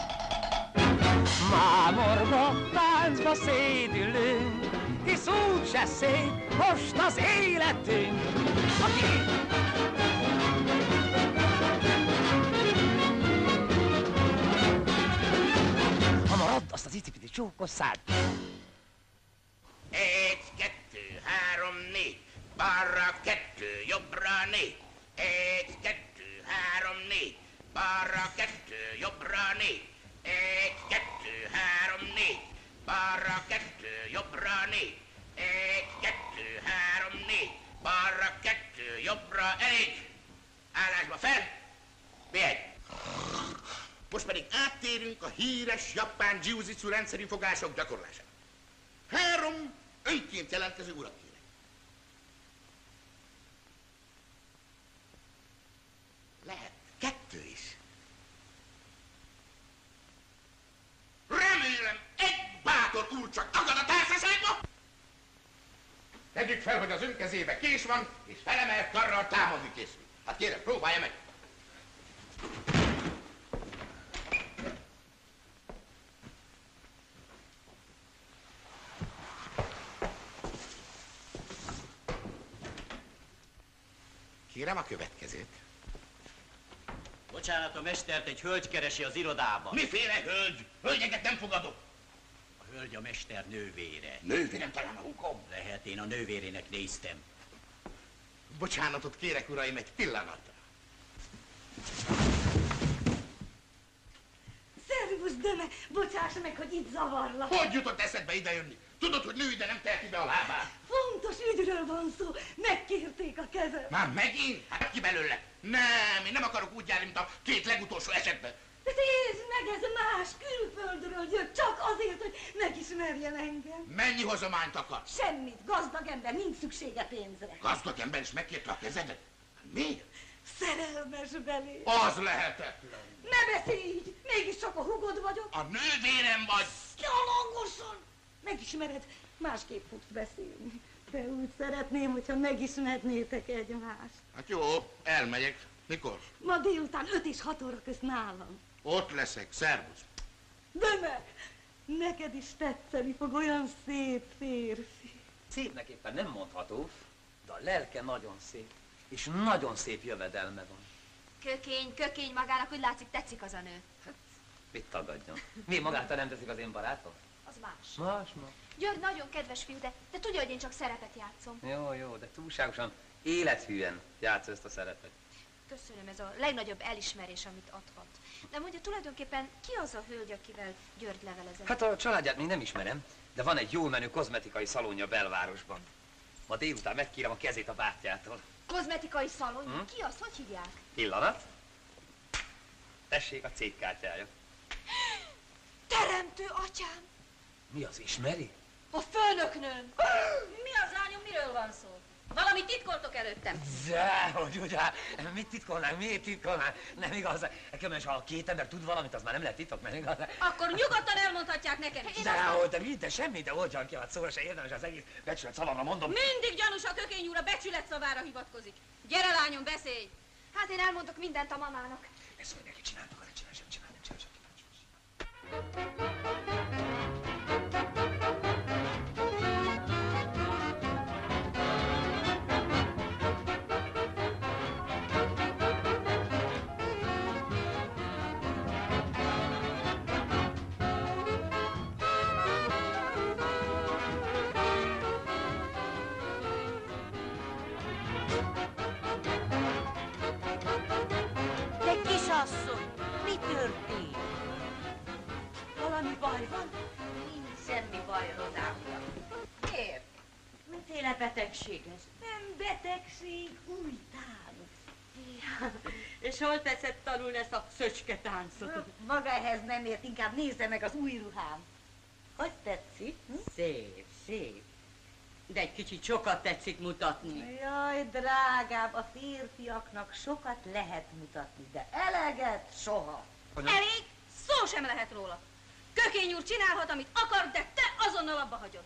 Mámorba táncba szédülünk, hisz úgy se szép most az életünk. Ha marad, azt az icipiti csókos szád. 1, 2, 3, 4. Balra 2, jobbra 4. 1, 2, 3, 4. Balra 2, jobbra 4. 1, 2, 3, 4. Balra 2, jobbra 4. 1, 2, 3, 4. Balra 2, jobbra, elég. Állásba fel. Vihegy. Most pedig áttérünk a híres japán jiu-jitsu rendszerű fogások gyakorlására. 3 önként jelentkező urat kérek. Lehet 2 is. Remélem, egy bátor úr csak akad a társaságba. Tegyük fel, hogy az ön kezébe kés van, és felemelt karral támadni készül. Hát kérem, próbálja meg. Kérem a következőt. Bocsánat, a mestert egy hölgy keresi az irodában. Miféle hölgy? Hölgyeket nem fogadok. A hölgy a mester nővére. Nővérem, talán a húgom? Lehet, én a nővérének néztem. Bocsánatot kérek, uraim, egy pillanatra. Szervusz, Döme! Bocsáss meg, hogy itt zavarlak. Hogy jutott eszedbe idejönni? Tudod, hogy nő ide nem teheti be a lábát? Fontos ügyről van szó. Megkérték a kezem. Már megint? Hát ki belőle? Nem, én nem akarok úgy járni, mint a 2 legutolsó esetben. De nézd meg, ez más külföldről jött, csak azért, hogy megismerjen engem. Mennyi hozományt akar? Semmit, gazdag ember, nincs szüksége pénzre. Gazdag ember is megkérte a kezedet? Miért? Szerelmes belé. Az lehetetlen. Ne beszélj így, mégiscsak a hugod vagyok. A nővérem vagy. Gyalangosan. Megismered, másképp fogsz beszélni. De úgy szeretném, hogyha megismernétek egymást. Hát jó, elmegyek. Mikor? Ma délután 5 és 6 óra közt nálam. Ott leszek, szervusz. Döme, neked is tetszeni fog, olyan szép férfi. Szépnek éppen nem mondható, de a lelke nagyon szép, és nagyon szép jövedelme van. Kökény magának, úgy látszik, tetszik az a nő. Mit tagadjon? Mi magától nem teszik az én barátom? Az más. Más. György nagyon kedves fiú, de tudja, hogy én csak szerepet játszom. Jó, de túlságosan élethűen játsz ezt a szerepet. Köszönöm, ez a legnagyobb elismerés, amit adhat. De mondja, tulajdonképpen ki az a hölgy, akivel György levelezett? Hát a családját még nem ismerem, de van egy jól menő kozmetikai szalonja belvárosban. Ma délután megkérem a kezét a bátyjától. Kozmetikai szalon? Ki az? Hogy hívják? Pillanat. Tessék a cégkártyája. Teremtő atyám! Mi az, ismeri? A főnöknőm! Mi az, lányom, miről van szó? Valamit titkoltok előttem? Dehogy, ugye, mit titkolnánk, miért titkolnánk? Nem igaz, különben, ha 2 ember tud valamit, az már nem lehet titok, nem igaz? Akkor nyugodtan elmondhatják nekem is. De semmi, de hogyan ki, hát szóra se érdemes az egész becsület szavamra mondom. Mindig gyanús, a Kökény úr a becsület szavára hivatkozik. Gyere, lányom, beszélj! Hát én elmondok mindent a mamának. Ezt mondja, neki csináltuk, nem csinál, sem csinál. De kisasszony, mi történt? Valami baj van? Nincs semmi baj, Rozália. Miért? Miféle betegség ez? Nem betegség, új tánc. Ja, és hol teszed tanulni ezt a szöcsketáncot? Maga ehhez nem ért, inkább nézze meg az új ruhám. Hogy tetszik? Szép, szép. De egy kicsit sokat tetszik mutatni. Jaj, drágám, a férfiaknak sokat lehet mutatni, de eleget soha. Elég? Szó sem lehet róla. Kökény úr csinálhat, amit akar, de te azonnal abba hagyod.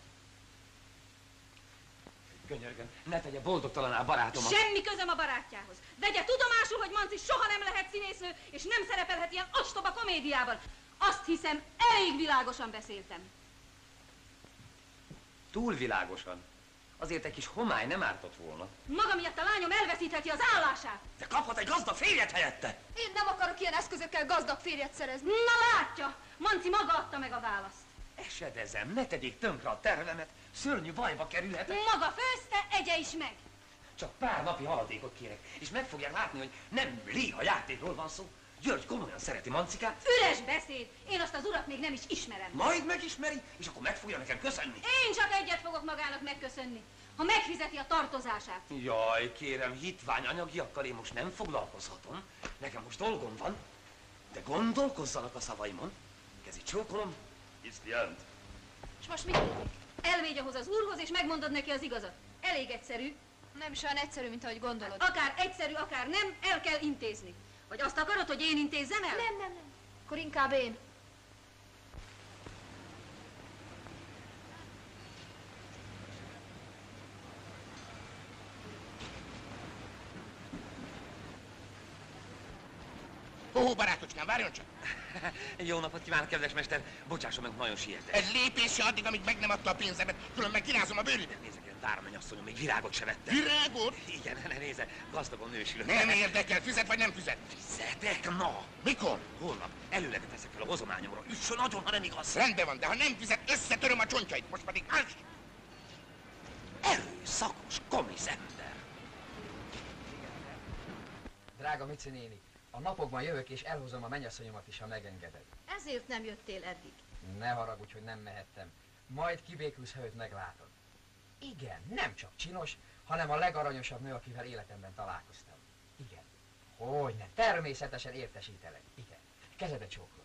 Könyörgöm, ne tegye boldogtalaná a barátomat. Semmi közöm a barátjához. Vegye tudomásul, hogy Manci soha nem lehet színésznő, és nem szerepelhet ilyen ostoba komédiában. Azt hiszem, elég világosan beszéltem. Túl világosan. Azért egy kis homály nem ártott volna. Maga miatt a lányom elveszítheti az állását. De kaphat egy gazdag férjet helyette. Én nem akarok ilyen eszközökkel gazdag férjet szerezni. Na látja, Manci maga adta meg a választ. Esedezem, ne tegyék tönkre a tervemet. Szörnyű bajba kerülhetek. Maga főzte, egye is meg. Csak pár napi haladékot kérek, és meg fogják látni, hogy nem léha játékról van szó. György komolyan szereti Mancikát. Üres beszéd! Én azt az urat még nem is ismerem. Majd megismeri, és akkor meg fogja nekem köszönni. Én csak egyet fogok magának megköszönni, ha megfizeti a tartozását. Jaj, kérem, hitvány anyagiakkal én most nem foglalkozhatom. Nekem most dolgom van. De gondolkozzanak a szavaimon. Kezi csókolom, Isztiánt. És most mit tudjuk? Elmégy ahhoz az úrhoz, és megmondod neki az igazat. Elég egyszerű. Nem is olyan egyszerű, mint ahogy gondolod. Akár egyszerű, akár nem, el kell intézni. Vagy azt akarod, hogy én intézzem el? Nem. Akkor inkább én. Ó, barátocskám, várjon csak! Jó napot kívánok, kedves mester! Bocsásson meg, nagyon sietek. Ez lépése addig, amíg meg nem adta a pénzemet, különben kirázom a bőrűbe. Nézzek, ilyen tármennyasszonyom, még virágot se vette. Virágot? Igen, ne nézze, gazdagon nősülök. Nem érdekel, fizet vagy nem fizet? Fizetek? Na! Mikor? Holnap. Előleget veszek fel a hozományomra. Üssön nagyon, ha nem igaz. Rendben van, de ha nem fizet, összetöröm a csontjait. Most pedig más. Erőszakos komisz ember. Drága Mici néni, a napokban jövök és elhozom a mennyasszonyomat is, ha megengeded. Ezért nem jöttél eddig. Ne haragudj, hogy nem mehettem. Majd kibékülsz, ha őt meglátod. Igen, nem csak csinos, hanem a legaranyosabb nő, akivel életemben találkoztam. Igen. Hogyne, természetesen értesítelek. Igen. Kezedet csókolom.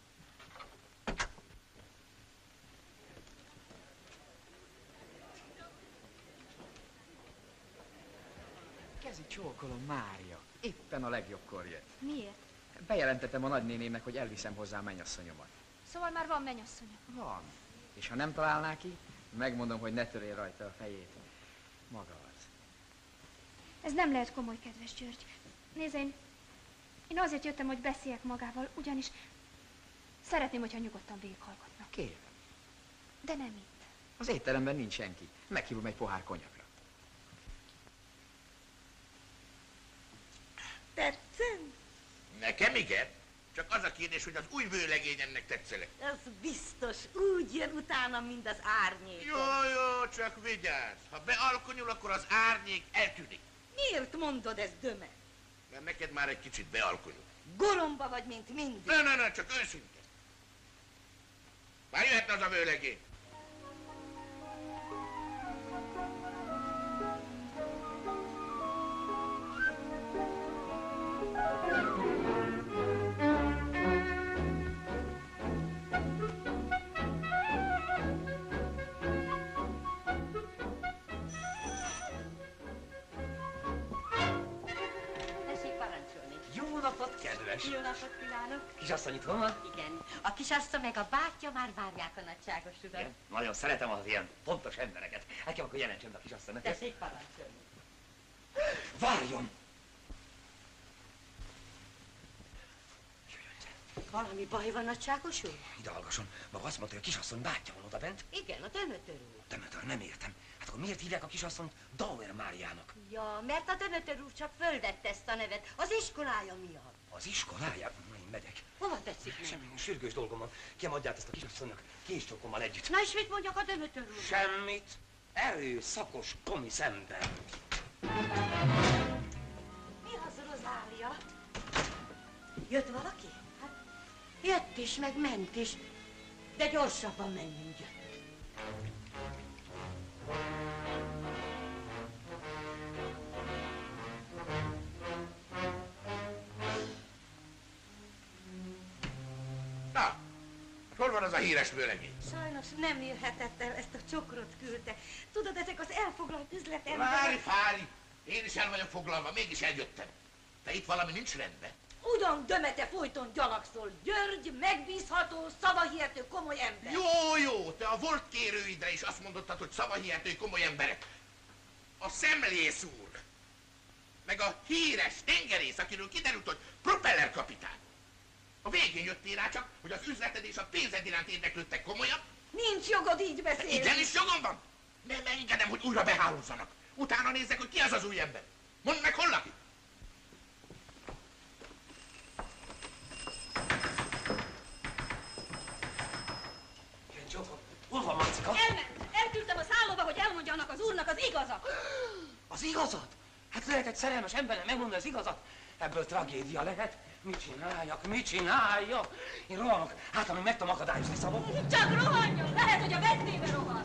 Kezi csókolom, Mária. Éppen a legjobbkor jött. Miért? Bejelentettem a nagynénémnek, hogy elviszem hozzá a mennyasszonyomat. Szóval már van mennyasszonya. Van. És ha nem találná ki, megmondom, hogy ne törjél rajta a fejét. Maga az. Ez nem lehet komoly, kedves György. Nézd, én azért jöttem, hogy beszéljek magával, ugyanis szeretném, hogyha nyugodtan végighallgatna. Kérem. De nem itt. Az étteremben nincs senki. Meghívom egy pohár konyakra. Tetszem? Nekem igen. Csak az a kérdés, hogy az új vőlegényemnek tetszele. Az biztos, úgy jön utána, mint az árnyék. Jó, csak vigyázz. Ha bealkonyul, akkor az árnyék eltűnik. Miért mondod ezt, Döme? Mert neked már egy kicsit bealkonyul. Goromba vagy, mint mindig. Ne, csak őszinte. Már jöhetne az a vőlegény. Jó napot kívánok! Kisasszony itthon van? Igen. A kisasszony meg a bátyja már várják a nagyságos urat. Igen. Nagyon szeretem az ilyen pontos embereket. Nekem akkor jelentsem be a kisasszonynak. Tessék parancsolni. Várjon! Valami baj van, nagyságos úr? Ide hallgasson. Maga azt mondta, hogy a kisasszony bátyja van odabent. Igen, a Dömötör úr. Dömötör, nem értem. Hát akkor miért hívják a kisasszonyt Dauer Máriának? Ja, mert a Dömötör úr csak fölvette ezt a nevet az iskolája miatt. Az iskolája? Én megyek. Hova tetszik meg? Semmi sürgős dolgom van. Kiemadját ezt a kisasszonynak késcsókommal együtt. Na és mit mondjak a Dömötör úr? Semmit. Erőszakos komisz ember. Mi az, Rozália? Jött valaki? Hát, jött is, meg ment is. De gyorsabban menjünk. Na, hol van az a híres vőlegény? Sajnos nem jöhetett el, ezt a csokrot küldte. Tudod, ezek az elfoglalt üzletemberek... Fári! Én is el vagyok foglalva, mégis eljöttem. De itt valami nincs rendben. Ugyan Dömete folyton gyanakszol. György, megbízható, szavahihető, komoly ember. Jó, te a volt kérőidre is azt mondottad, hogy szavahihető, komoly emberek. A szemlész úr, meg a híres tengerész, akiről kiderült, hogy propeller kapitány. A végén jöttél rá csak, hogy az üzleted és a pénzed iránt érdeklődtek komolyan? Nincs jogod így beszélni. Igenis jogom van. Nem engedem, hogy újra behálózzanak. Utána nézzek, hogy ki az az új ember. Mondd meg, hol lakik. Hol van Mancika? Elment! Elküldtem a szállóba, hogy elmondja annak az úrnak az igazat. Az igazat? Hát lehet egy szerelmes embernek megmondani az igazat? Ebből tragédia lehet. Mit csináljak? Én rohanok, hát amíg meg tudom akadályozni Szabó. Csak rohanjon! Lehet, hogy a veszélybe rohan.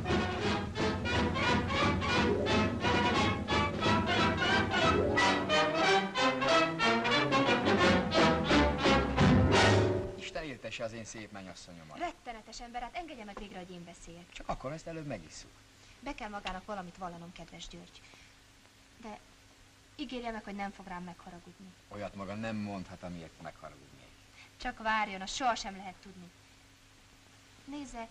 Isten éltesse az én szép mennyasszonyomat. Rettenetes ember, hát engedje meg végre, hogy én beszéljek. Csak akkor ezt előbb megisszuk. Be kell magának valamit vallanom, kedves György. De ígérje meg, hogy nem fog rám megharagudni. Olyat maga nem mondhat, amiért megharagudnék. Csak várjon, azt sohasem lehet tudni. Nézze,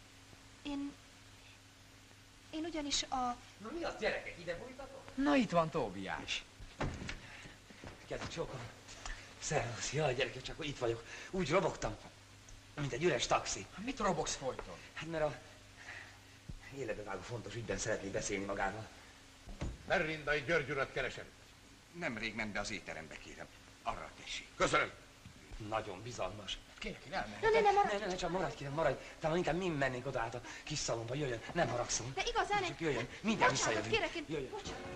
én ugyanis a... Na mi az, gyerekek, ide bújtatok? Na itt van Tóbiás. Kedves csókom. Szervusz, jaj gyerekek, csak itt vagyok. Úgy robogtam, mint egy üres taxi. Mit robogsz folyton? Hát mert a életbevágó fontos ügyben szeretnék beszélni magával. Berlindai György urat keresem. Nemrég ment be az étterembe, kérem. Arra tessék. Köszönöm. Nagyon bizalmas. Kérek, én elmehet. Ne, csak maradj, kérem, maradj. Talán inkább mi mennénk oda át a kis szalomba. Jöjjön, nem haragszom. De igazán csak jöjjön, mindjárt visszajövünk. Kérek, én... Jöjjön.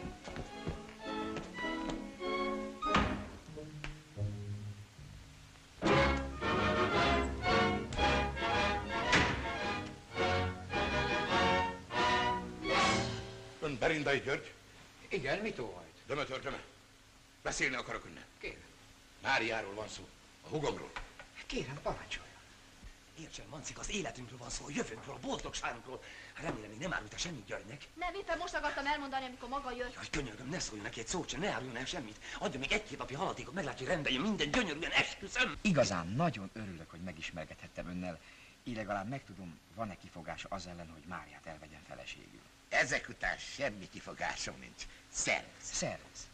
Ön Berindai György? Igen, mit óhajt? Dömötör. Beszélni akarok önnel. Kérem. Máriáról van szó. A hugomról. Kérem, parancsolja. Értsen, Mancik, az életünkről van szó, a jövőnkről, a boldogságunkról. Remélem, még nem árultál semmit Györgynek. Nem, éppen most akartam elmondani, amikor maga jött. Jaj, könyörgöm, ne szóljon neki egy szót sem, ne áruljon el semmit. Adja még egy-két napi halatékot, meglátja, hogy rendeljön minden gyönyörűen, esküszöm. Igazán nagyon örülök, hogy megismerkedhettem önnel. Így legalább megtudom, van-e kifogása az ellen, hogy Máriát elvegyen feleségül. Ezek után semmi kifogásom nincs. Szervusz. Szervusz.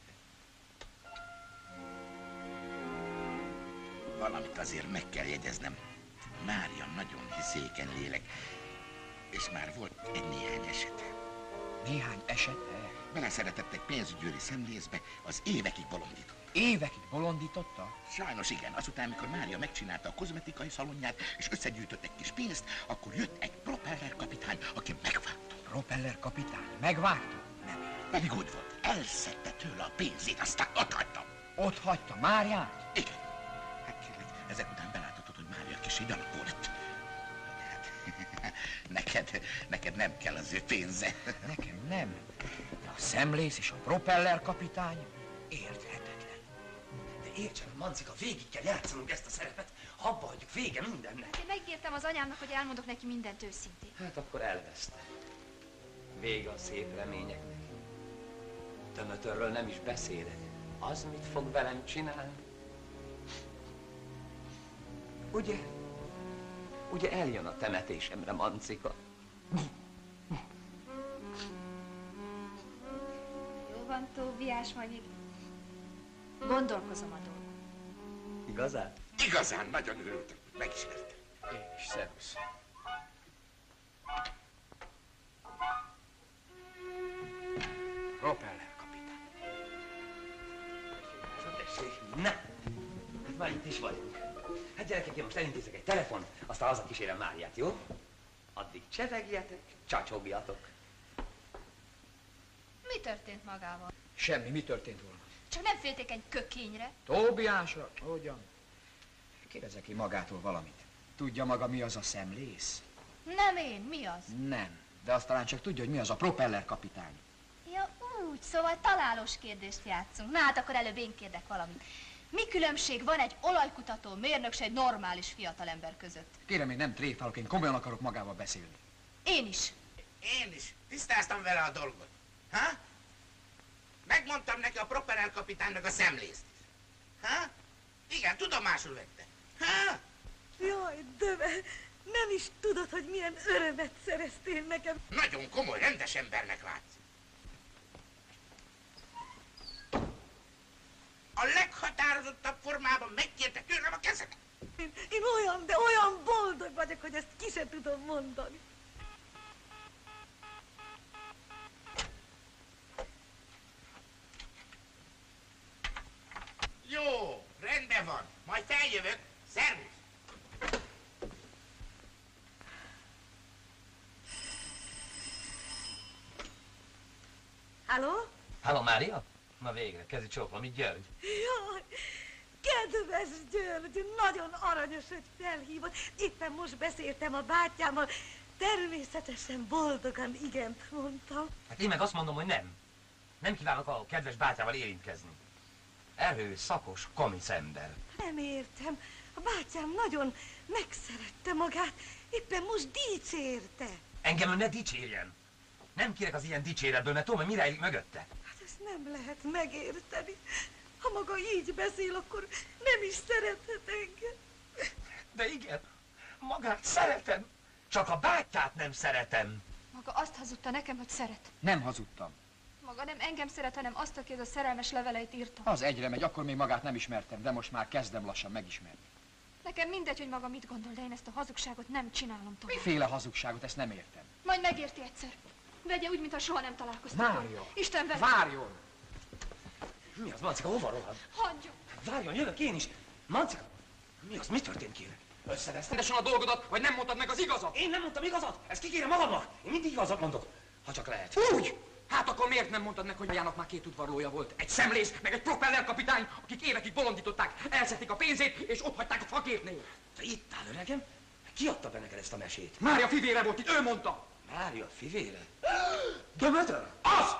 Valamit azért meg kell jegyeznem. Mária nagyon hiszékeny lélek, és már volt egy néhány eset. Néhány eset? Beleszeretett egy pénzügyőri szemlészbe, az évekig bolondított. Évekig bolondította? Sajnos igen. Azután, amikor Mária megcsinálta a kozmetikai szalonját, és összegyűjtött egy kis pénzt, akkor jött egy propeller kapitány, aki megvágta. Propeller kapitány? Megvágta? Nem, pedig úgy volt. Elszedte tőle a pénzét, aztán ott hagyta. Ott hagyta Máriát? Igen. Hát kérlek, ezek után beláthatod, hogy Mária kicsi gyalogó lett. Neked nem kell az ő pénze. Nekem nem. De a szemlész és a propeller kapitány érthetetlen. De értsen, Mancika, végig kell játszanunk ezt a szerepet. Abba hagyjuk, vége mindennek. Hát én megígértem az anyámnak, hogy elmondok neki mindent őszintén. Hát akkor elvesztem. Vége a szép reményeknek. Dömötörről nem is beszélek. Az mit fog velem csinálni? Ugye eljön a temetésemre, Mancika? Jó van, Tóbiás, majd még gondolkozom a dolgon. Igazán? Igazán nagyon örültem, hogy megismertem. Én is, szervusz. Propeller kapitány. Tessék, na! Hát már itt is vagyunk. Hát gyerekek, én most elintézek egy telefon, aztán hazakísérem Máriát, jó? Addig csevegjetek, csacsogjatok. Mi történt magával? Semmi, mi történt volna? Csak nem féltékeny kökényre. Tóbiásra? Hogyan? Kérdezzek ki magától valamit. Tudja maga, mi az a szemlész? Nem én, mi az? Nem, de azt talán csak tudja, hogy mi az a propeller kapitány. Ja, úgy, szóval találós kérdést játszunk. Na hát akkor előbb én kérdek valamit. Mi különbség van egy olajkutató mérnök és egy normális fiatalember között? Kérem, én nem tréfálok, én komolyan akarok magával beszélni. Én is. Én is. Tisztáztam vele a dolgot. Ha? Megmondtam neki a propeller kapitánynak a szemlészt. Ha? Igen, tudomásul vette. Ha? Jaj, Döve, nem is tudod, hogy milyen örömet szereztél nekem. Nagyon komoly, rendes embernek látsz. A leghatározottabb formában megkérte tőlem a kezemet. Én olyan, de olyan boldog vagyok, hogy ezt ki sem tudom mondani. Halló? Halló, Mária? Na végre, kezi csókolom, itt György. Jaj, kedves György, nagyon aranyos, hogy felhívott. Éppen most beszéltem a bátyámmal. Természetesen boldogan igent mondtam. Hát én meg azt mondom, hogy nem. Nem kívánok a kedves bátyával érintkezni. Erős, szakos, komisz ember. Nem értem. A bátyám nagyon megszerette magát. Éppen most dicsérte. Engem ön ne dicsérjen. Nem kérek az ilyen dicséretből, mert tudom, hogy mire rejlik mögötte. Hát ezt nem lehet megérteni. Ha maga így beszél, akkor nem is szerethet engem. De igen, magát szeretem. Csak a bátyát nem szeretem. Maga azt hazudta nekem, hogy szeret. Nem hazudtam. Maga nem engem szeret, hanem azt, aki ez a szerelmes leveleit írta. Az egyre megy, akkor még magát nem ismertem, de most már kezdem lassan megismerni. Nekem mindegy, hogy maga mit gondol, de én ezt a hazugságot nem csinálom tovább. Miféle hazugságot, ezt nem értem. Majd megérti egyszer. Vegye úgy, mintha soha nem találkoztak. Mária! Isten vegye! Várjon! Mi az, Mancika, hova rohad? Hagyjon! Várjon, jövök én is. Mancika, mi az, mi történt, kérek? Összevesztem. Rendesen a dolgodat, vagy nem mondtad meg az igazat? Én nem mondtam igazat, ezt kikérem magamnak. Én mindig igazat mondok, ha csak lehet. Úgy! Hát akkor miért nem mondtad meg, hogy Majának már 2 udvarlója volt? Egy szemlész, meg egy propellerkapitány, akik évekig bolondították, elszedték a pénzét, és ott hagyták a faképnél. Te itt áll, öregem? Ki adta be neked ezt a mesét? Mária fivére volt itt, ő mondta. Mária fivére? Dömötör? Az!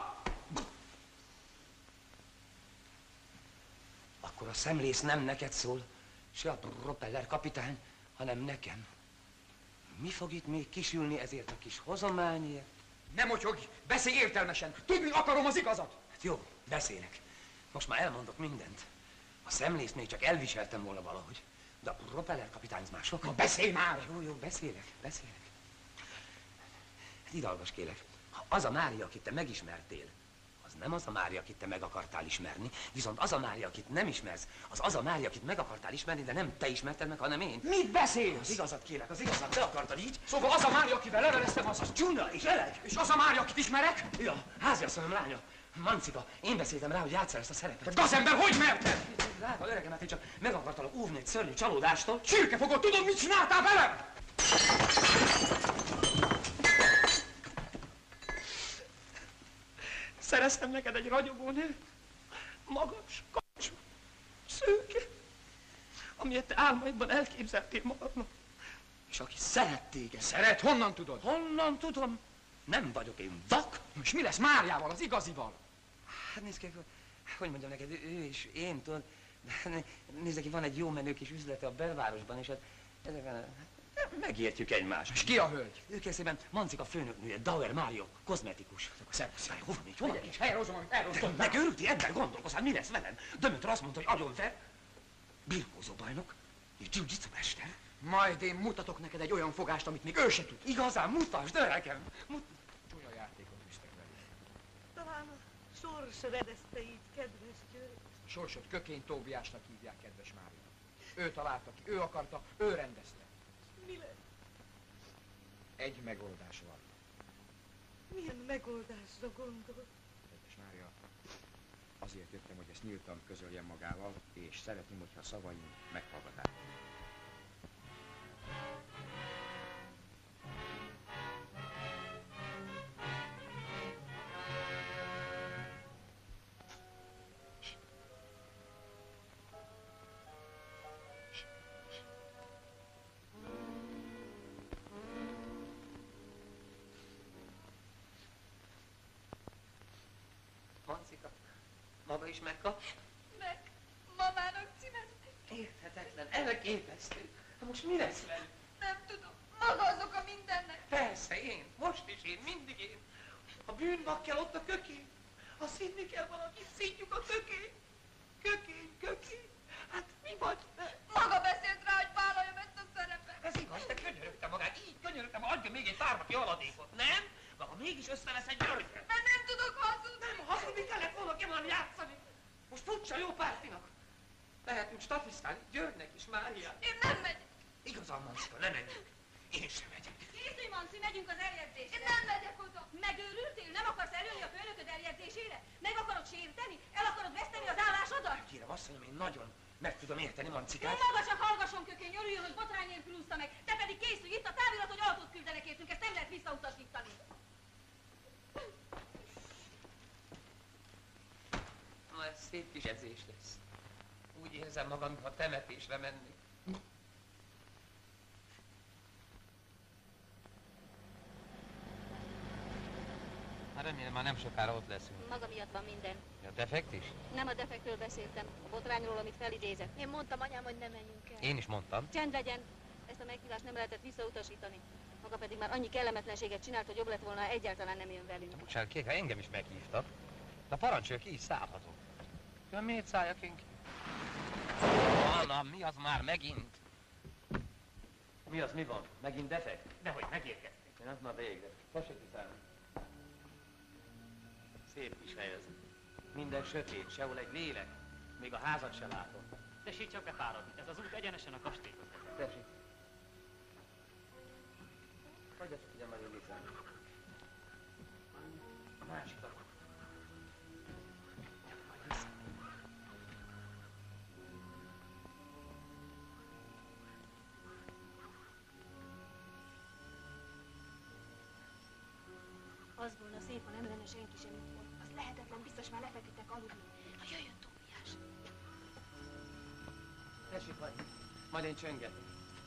Akkor a szemlész nem neked szól, se a propeller kapitány, hanem nekem. Mi fog itt még kisülni ezért a kis hozományért? Nem motyogj, beszélj értelmesen, tudni akarom az igazat. Hát jó, beszélek. Most már elmondok mindent. A szemlészt még csak elviseltem volna valahogy, de a propeller kapitány mások. Na beszélj már! Jó, beszélek. Hát ide hallgass, kérlek. Ha az a Mária, akit te megismertél, az nem az a Mária, akit te meg akartál ismerni, viszont az a Mária, akit nem ismersz, az a Mária, akit meg akartál ismerni, de nem te ismerted meg, hanem én. Mit beszélsz? Az igazat, kérlek, az igazat, te akartad így? Szóval az a Mária, akivel leveleztem, az csúnya és eleg. És az a Mária, akit ismerek? Ja, háziasszonyom lánya. Mancika, én beszéltem rá, hogy játsszál ezt a szerepet. Te gazember, hogy merted? Drága öregem, hát én csak meg akartalak óvni egy szörnyű csalódástól. Csirkefogó, tudod, mit csináltál velem? Szereztem neked egy ragyogó nőt, magas, kacsú, szőke, amilyet te álmaidban elképzeltél magadnak, és aki szeret téged. Szeret? Honnan tudod? Honnan tudom? Nem vagyok én vak. És mi lesz Máriával, az igazival? Hát nézd ki, hogy mondjam neked, ő és én, tudod, nézd ki, van egy jó menő kis üzlete a belvárosban, és hát megértjük egymást. És ki a hölgy? Ő készében Mancika főnöknője, Dauer Mário, kozmetikus. Szervusz. Hova még? Hova Egy kis helyrehozom, amit elrontottam. Megőrülti, ebben gondolkoz, hát mi lesz velem? Dömötör azt mondta, hogy agyonver, birkózó bajnok, és jiu-jitsu mester. Majd én mutatok neked egy olyan fogást, amit még ő se tud. Igazán, mutasd, öregem! Csúnya játékot üztek velük. Talán a sors redezte így, kedves György. A sorsot Kökény Tóbiásnak hívják, kedves Mária. Ő találta ki, ő akarta, ő rendezte. Mi lesz? Egy megoldás van. Milyen megoldásra gondol? Kedves Mária, azért jöttem, hogy ezt nyíltan közöljem magával, és szeretném, hogyha a szavaim meghallgatnák. Mancika, maga is megkap? Meg, mamának címezték. Érthetetlen, elképesztő. Na most mi lesz velük? Nem tudom, maga az oka mindennek. Persze, én, most is én, mindig én. A bűnbak kell ott a kökény. Ha szidni kell valakit, szidjuk a kökény. Kökény. Hát mi vagy te? Maga beszélt rá, hogy vállaljam ezt a szerepet. Ez igaz, te könyörögte magát, így könyörögte, adja még egy tárnaki aladékot, nem? Maga mégis összevesz egy Györgyre. Mert nem tudok hazudni. Nem hazudni, kellett volna kivan játszani. Most futsa jó pártinak. Lehetünk statisztálni Györgynek is, Máriát. Én nem megyek. Igazán, Mancika, nem menjünk. Én sem megyek. Készülj, Manci, megyünk az eljegyzésre. Én nem megyek oda. Megőrültél? Nem akarsz előni a főnököd eljegyzésére? Meg akarod sérteni? El akarod veszteni az állásodat? Kérem, asszonyom, én nagyon meg tudom érteni Mancikát. Én maga csak hallgasson, kökény, örüljön, hogy botrány nélkül úszta meg. Te pedig készülj, itt a távirat, hogy autót küldenek értünk, ezt nem lehet visszautasítani. szép kis edzés lesz. Úgy érzem magam, mintha temetésre mennék. Hát remélem, már nem sokára ott leszünk. Maga miatt van minden. A defekt is? Nem a defektről beszéltem, a botrányról, amit felidézett. Én mondtam anyám, hogy ne menjünk el. Én is mondtam. Csend legyen! Ezt a meghívást nem lehetett visszautasítani. Maga pedig már annyi kellemetlenséget csinált, hogy jobb lett volna, ha egyáltalán nem jön velünk. Bocsánat, Kék, ha engem is meghívtak. De parancsolj, ki is szállhatok. Külön miért szálljak én ki? Anna, mi az már megint? Mi az, mi van? Megint defekt? Dehogy, megérkeztünk. Ja, na végre. Tessék kiszállni. Szép kis hely ez. Minden sötét, sehol egy lélek. Még a házat se látom. Tessék csak befáradni, ez az út egyenesen a kastélyhoz vezet. Tessék. Hogy ezt ugye már én nézem? A másikat. Az volna szép, ha nem lenne senki sem itt volt. Az lehetetlen, biztos már lefeküdtek aludni. Ha jöjjön Tóbiás. Tessék hagyni, majd én csöngetek.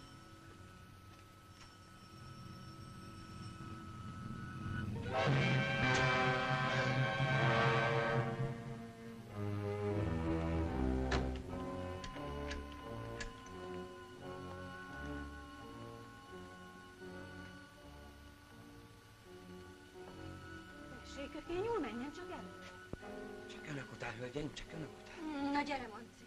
Kökény úr, menjen csak el. Csak önök után, hölgyeim, csak önök után. Na gyere, Manci.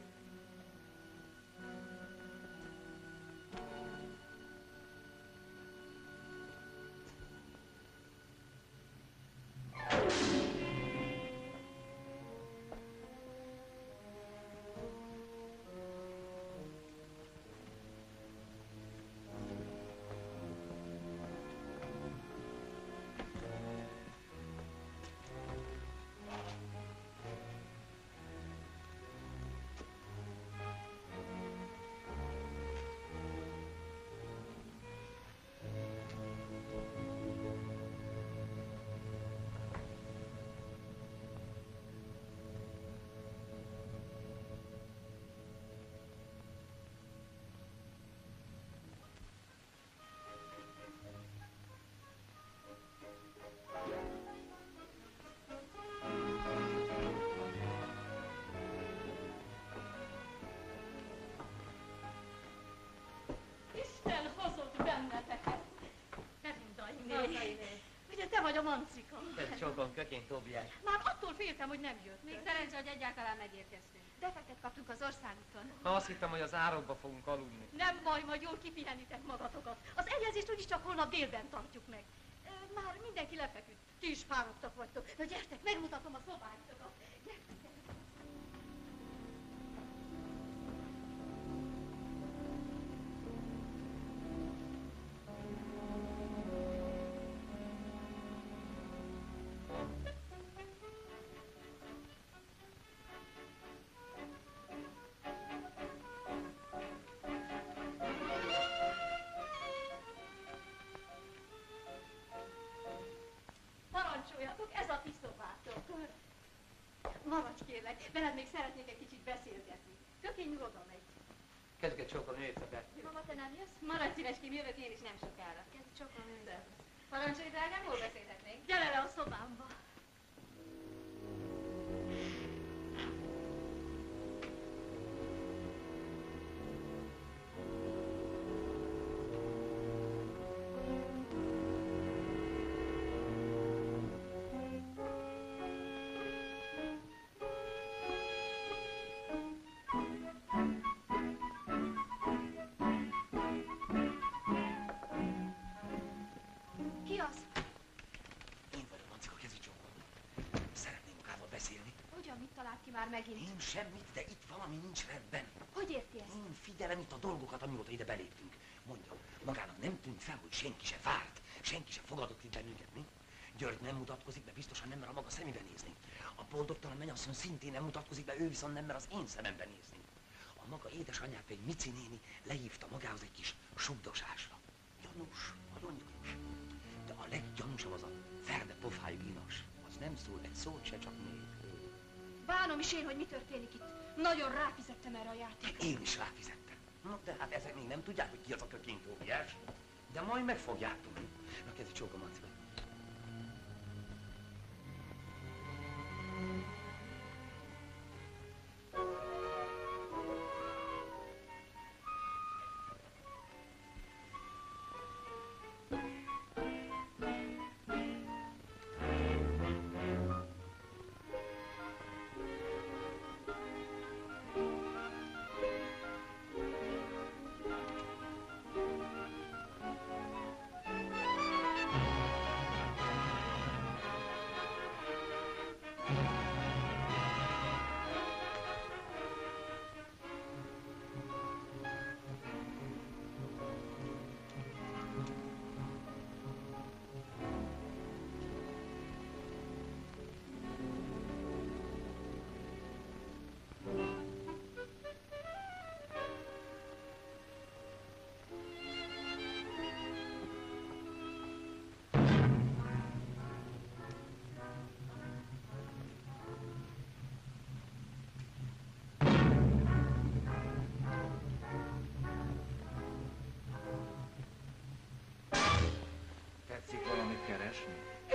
Ugye te vagy a Mancika? Kezdj csókolom, Kökény Tóbiás. Már attól féltem, hogy nem jött. Még szerencsé, hogy egyáltalán megérkeztünk. Defektet kaptunk az országúton. Azt hittem, hogy az árokba fogunk aludni. Nem baj, majd jól kipihenitek magatokat. Az eljegyzést úgyis csak holnap délben tartjuk meg. Már mindenki lefeküdt. Ti is fáradtak vagytok. Na gyertek, megmutatom a szobáitokat. Gyertek. Maradj kérlek, veled még szeretnék egy kicsit beszélgetni. Kökény úr oda megy. Kezdj csókolni, jöjjön be. Mama, te nem jössz? Maradj szíveském, jövök én is nem sokára. Kezdj csókolni. Parancsolj, drágám, hol beszélhetnénk? Gyere le a szobámba. Már megint. Én semmit, de itt valami nincs rendben. Hogy érti ezt? Én figyelem itt a dolgokat, amióta ide beléptünk. Mondja, magának nem tűnt fel, hogy senki se várt, senki se fogadott itt bennünket, mi? György nem mutatkozik be, biztosan nem mer a maga szemébe nézni. A boldogtalan mennyasszony szintén nem mutatkozik be, ő viszont nem mer az én szemembe nézni. A maga édesanyját, vagy Mici néni lehívta magához egy kis sugdosásra. Gyanús, nagyon gyanús. De a leggyanúsabb az a ferde pofájú inas. Az nem szól egy szót se, csak még. bánom is én, hogy mi történik itt. Nagyon ráfizettem erre a játékra. Én is ráfizettem. Na, de hát ezek még nem tudják, hogy ki az a kökény Tóbiás. De majd meg fogják tudni. Na, kezdj csóka, Manciba. Tetszik valamit keresni?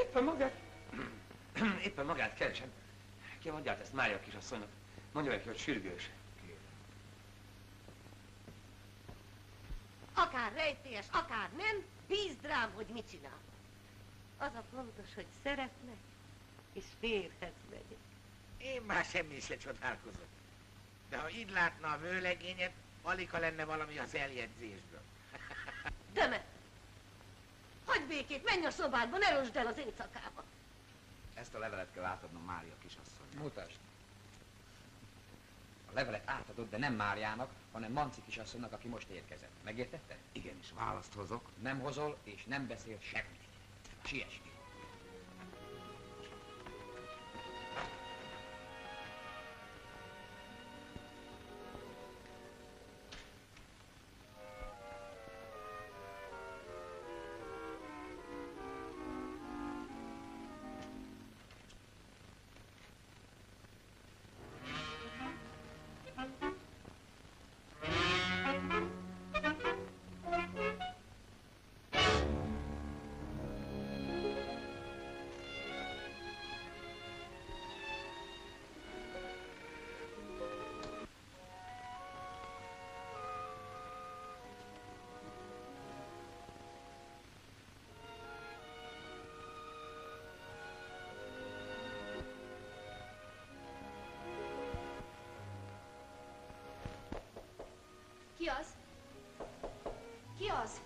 Éppen magát keresem. Ki adja át ezt Mária kisasszonynak? Mondja neki, hogy sürgős. Akár rejtélyes, akár nem, bízd rám, hogy mit csinál. Az a fontos, hogy szeretnek, és férhez megyek. Én már semmi se csodálkozom. De ha így látna a vőlegényet, aligha lenne valami az eljegyzésből. Deme! Hagyd békét, menj a szobádba, ne rosd el az éjszakába. Ezt a levelet kell átadnom Mária kisasszonynak. Mutasd. A levelet átadod, de nem Máriának, hanem Manci kisasszonynak, aki most érkezett. Megértette? Igenis, választ hozok. Nem hozol, és nem beszél semmit. Siess ki. Ki az? Ki az?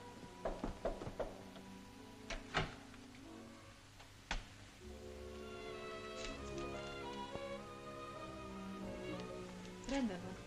Rendben van.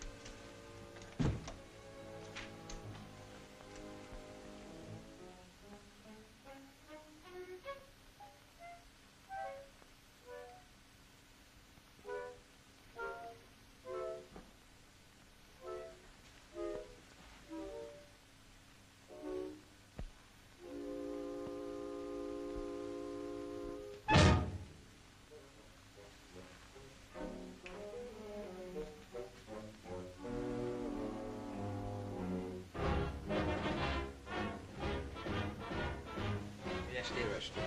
Jó estét!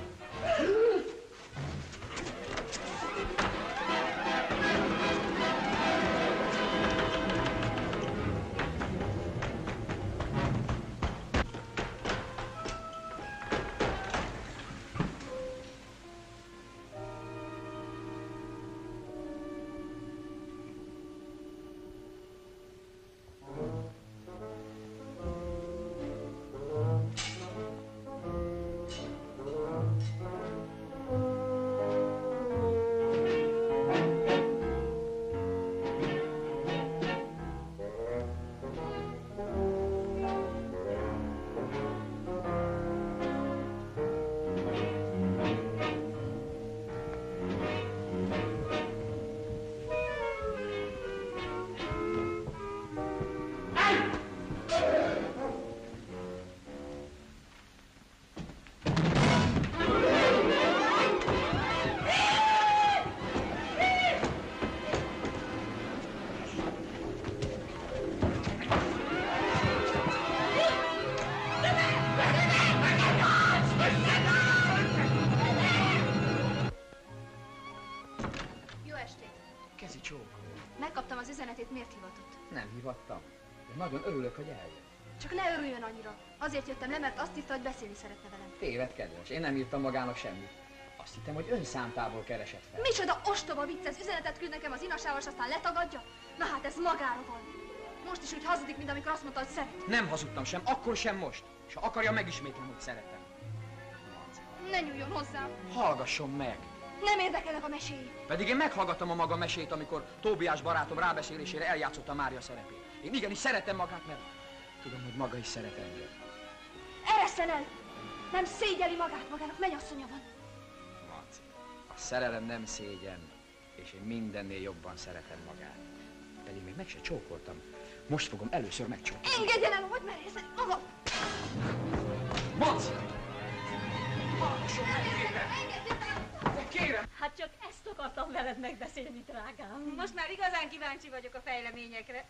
üzenetét miért hivatott? Nem hivattam, de nagyon örülök, hogy eljött. Csak ne örüljön annyira. Azért jöttem le, mert azt írta, hogy beszélni szeretne velem. Téved, kedves, én nem írtam magának semmit. Azt hittem, hogy önszántából keresett fel. Micsoda ostoba vicces üzenetet küld nekem az inasával, és aztán letagadja? Na hát ez magára van. Most is úgy hazudik, mint amikor azt mondta, hogy szeret. Nem hazudtam sem, akkor sem most. És ha akarja, megismétlem, hogy szeretem. Ne nyúljon hozzám. Hallgasson meg. Nem érdekelnek a meséi. Pedig én meghallgattam a maga mesét, amikor Tóbiás barátom rábeszélésére eljátszotta Mária szerepét. Én igenis szeretem magát, mert tudom, hogy maga is szeret engem. Eresszen el! Nem szégyeli magát, magának mennyasszonya van. Manci, a szerelem nem szégyen, és én mindennél jobban szeretem magát. Pedig még meg se csókoltam. Most fogom először megcsókolni. Engedjen el, hogy merészen maga! Manci! Hallgasson meg, kérem! De kérem! Hát csak ezt akartam veled megbeszélni, drágám. Most már igazán kíváncsi vagyok a fejleményekre.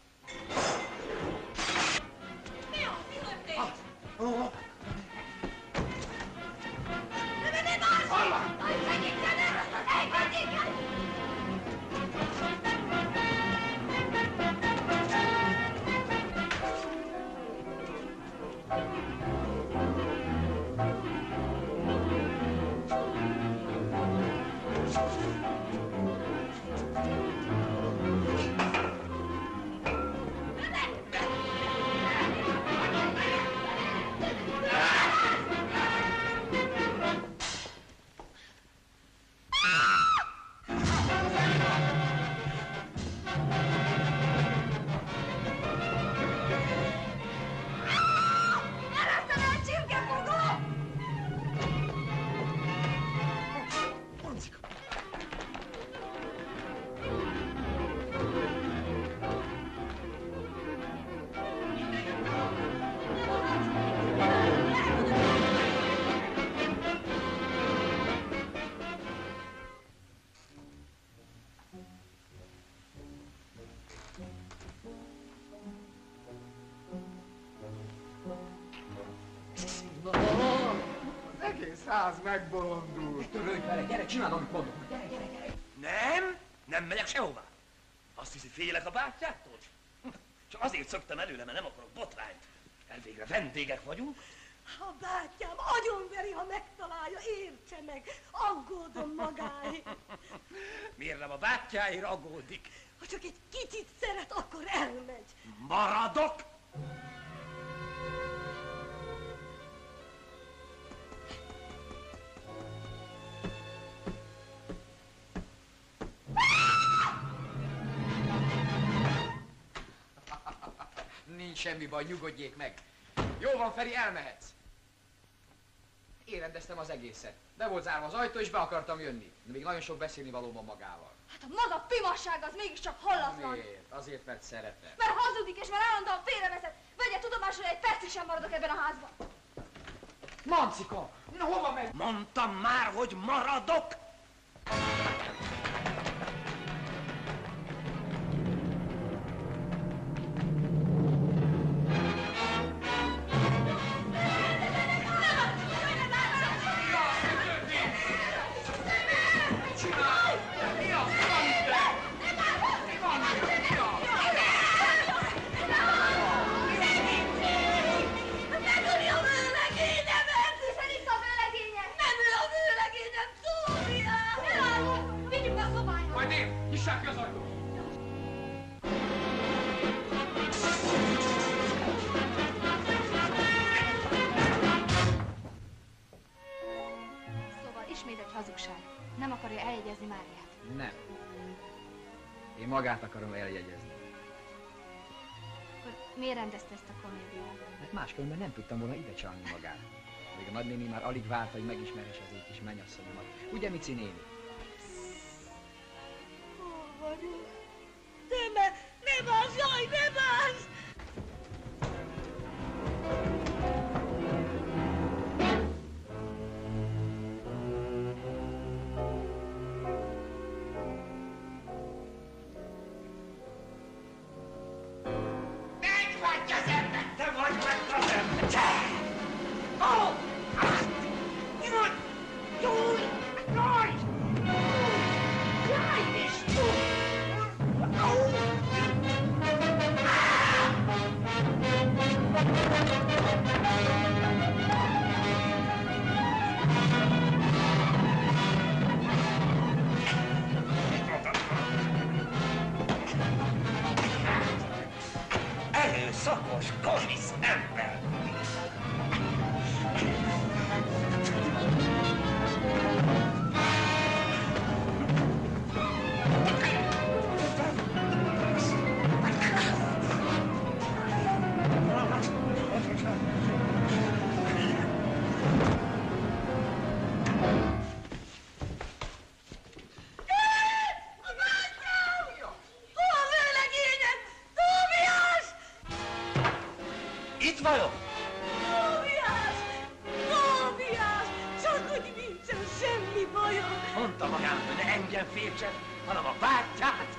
Mi az? Mi történt? Ne más! Hogy segítsenek! Engedjék! Ház megbolondult. Törődj vele, gyere, csináld, amit mondok. Gyere, gyere, gyere. Nem megyek sehová. Azt hiszi, félek a bátyától? Csak azért szöktem előle, mert nem akarok botrányt. Elvégre vendégek vagyunk. A bátyám agyonveri, ha megtalálja, értse meg, aggódom magáért. Miért nem a bátyáért aggódik? Ha csak egy kicsit szeret, akkor elmegy. Maradok! Nincs semmi baj, nyugodjék meg. Jó van, Feri, elmehetsz. Én rendeztem az egészet. Be volt zárva az ajtó, és be akartam jönni. De még nagyon sok beszélni valóban magával. Hát a maga pimasság az mégiscsak hallatlan. Miért? Azért, mert szeretem. Mert hazudik, és már állandóan félrevezet. Vegye tudomásul, hogy egy percig sem maradok ebben a házban. Mancika! Na, hova megy? Mondtam már, hogy maradok! Nem akarja eljegyezni Máriát? Nem. Én magát akarom eljegyezni. Akkor miért rendezte ezt a komédiát? Mert máskülönben nem tudtam volna ide csalni magát. Még a nagynéni már alig várta, hogy megismerhesse az én kis mennyasszonyomat. Ugye, Mici néni? Hol vagyok? Nem állsz, jaj, nem állsz! nem Fércset, hanem a bátyját.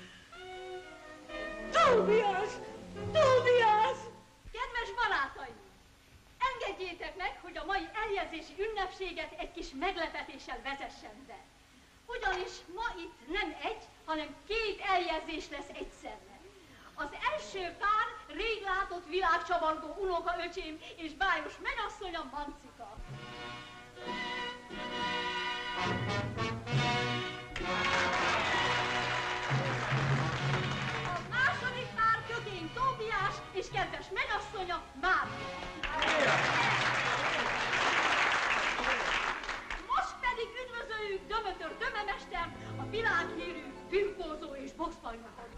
Tóbiás! Tóbiás! Kedves barátaim! Engedjétek meg, hogy a mai eljegyzési ünnepséget egy kis meglepetéssel vezessen be. Ugyanis ma itt nem egy, hanem 2 eljegyzés lesz egyszerre. Az első pár rég látott világcsavargó unokaöcsém és bájos menyasszonya Mancika. A második pár Kökény Tóbiás és kedves menyasszonya Mária. Most pedig üdvözöljük Dömötör Dömemestert, a világhírű birkózó és boxbajnokot.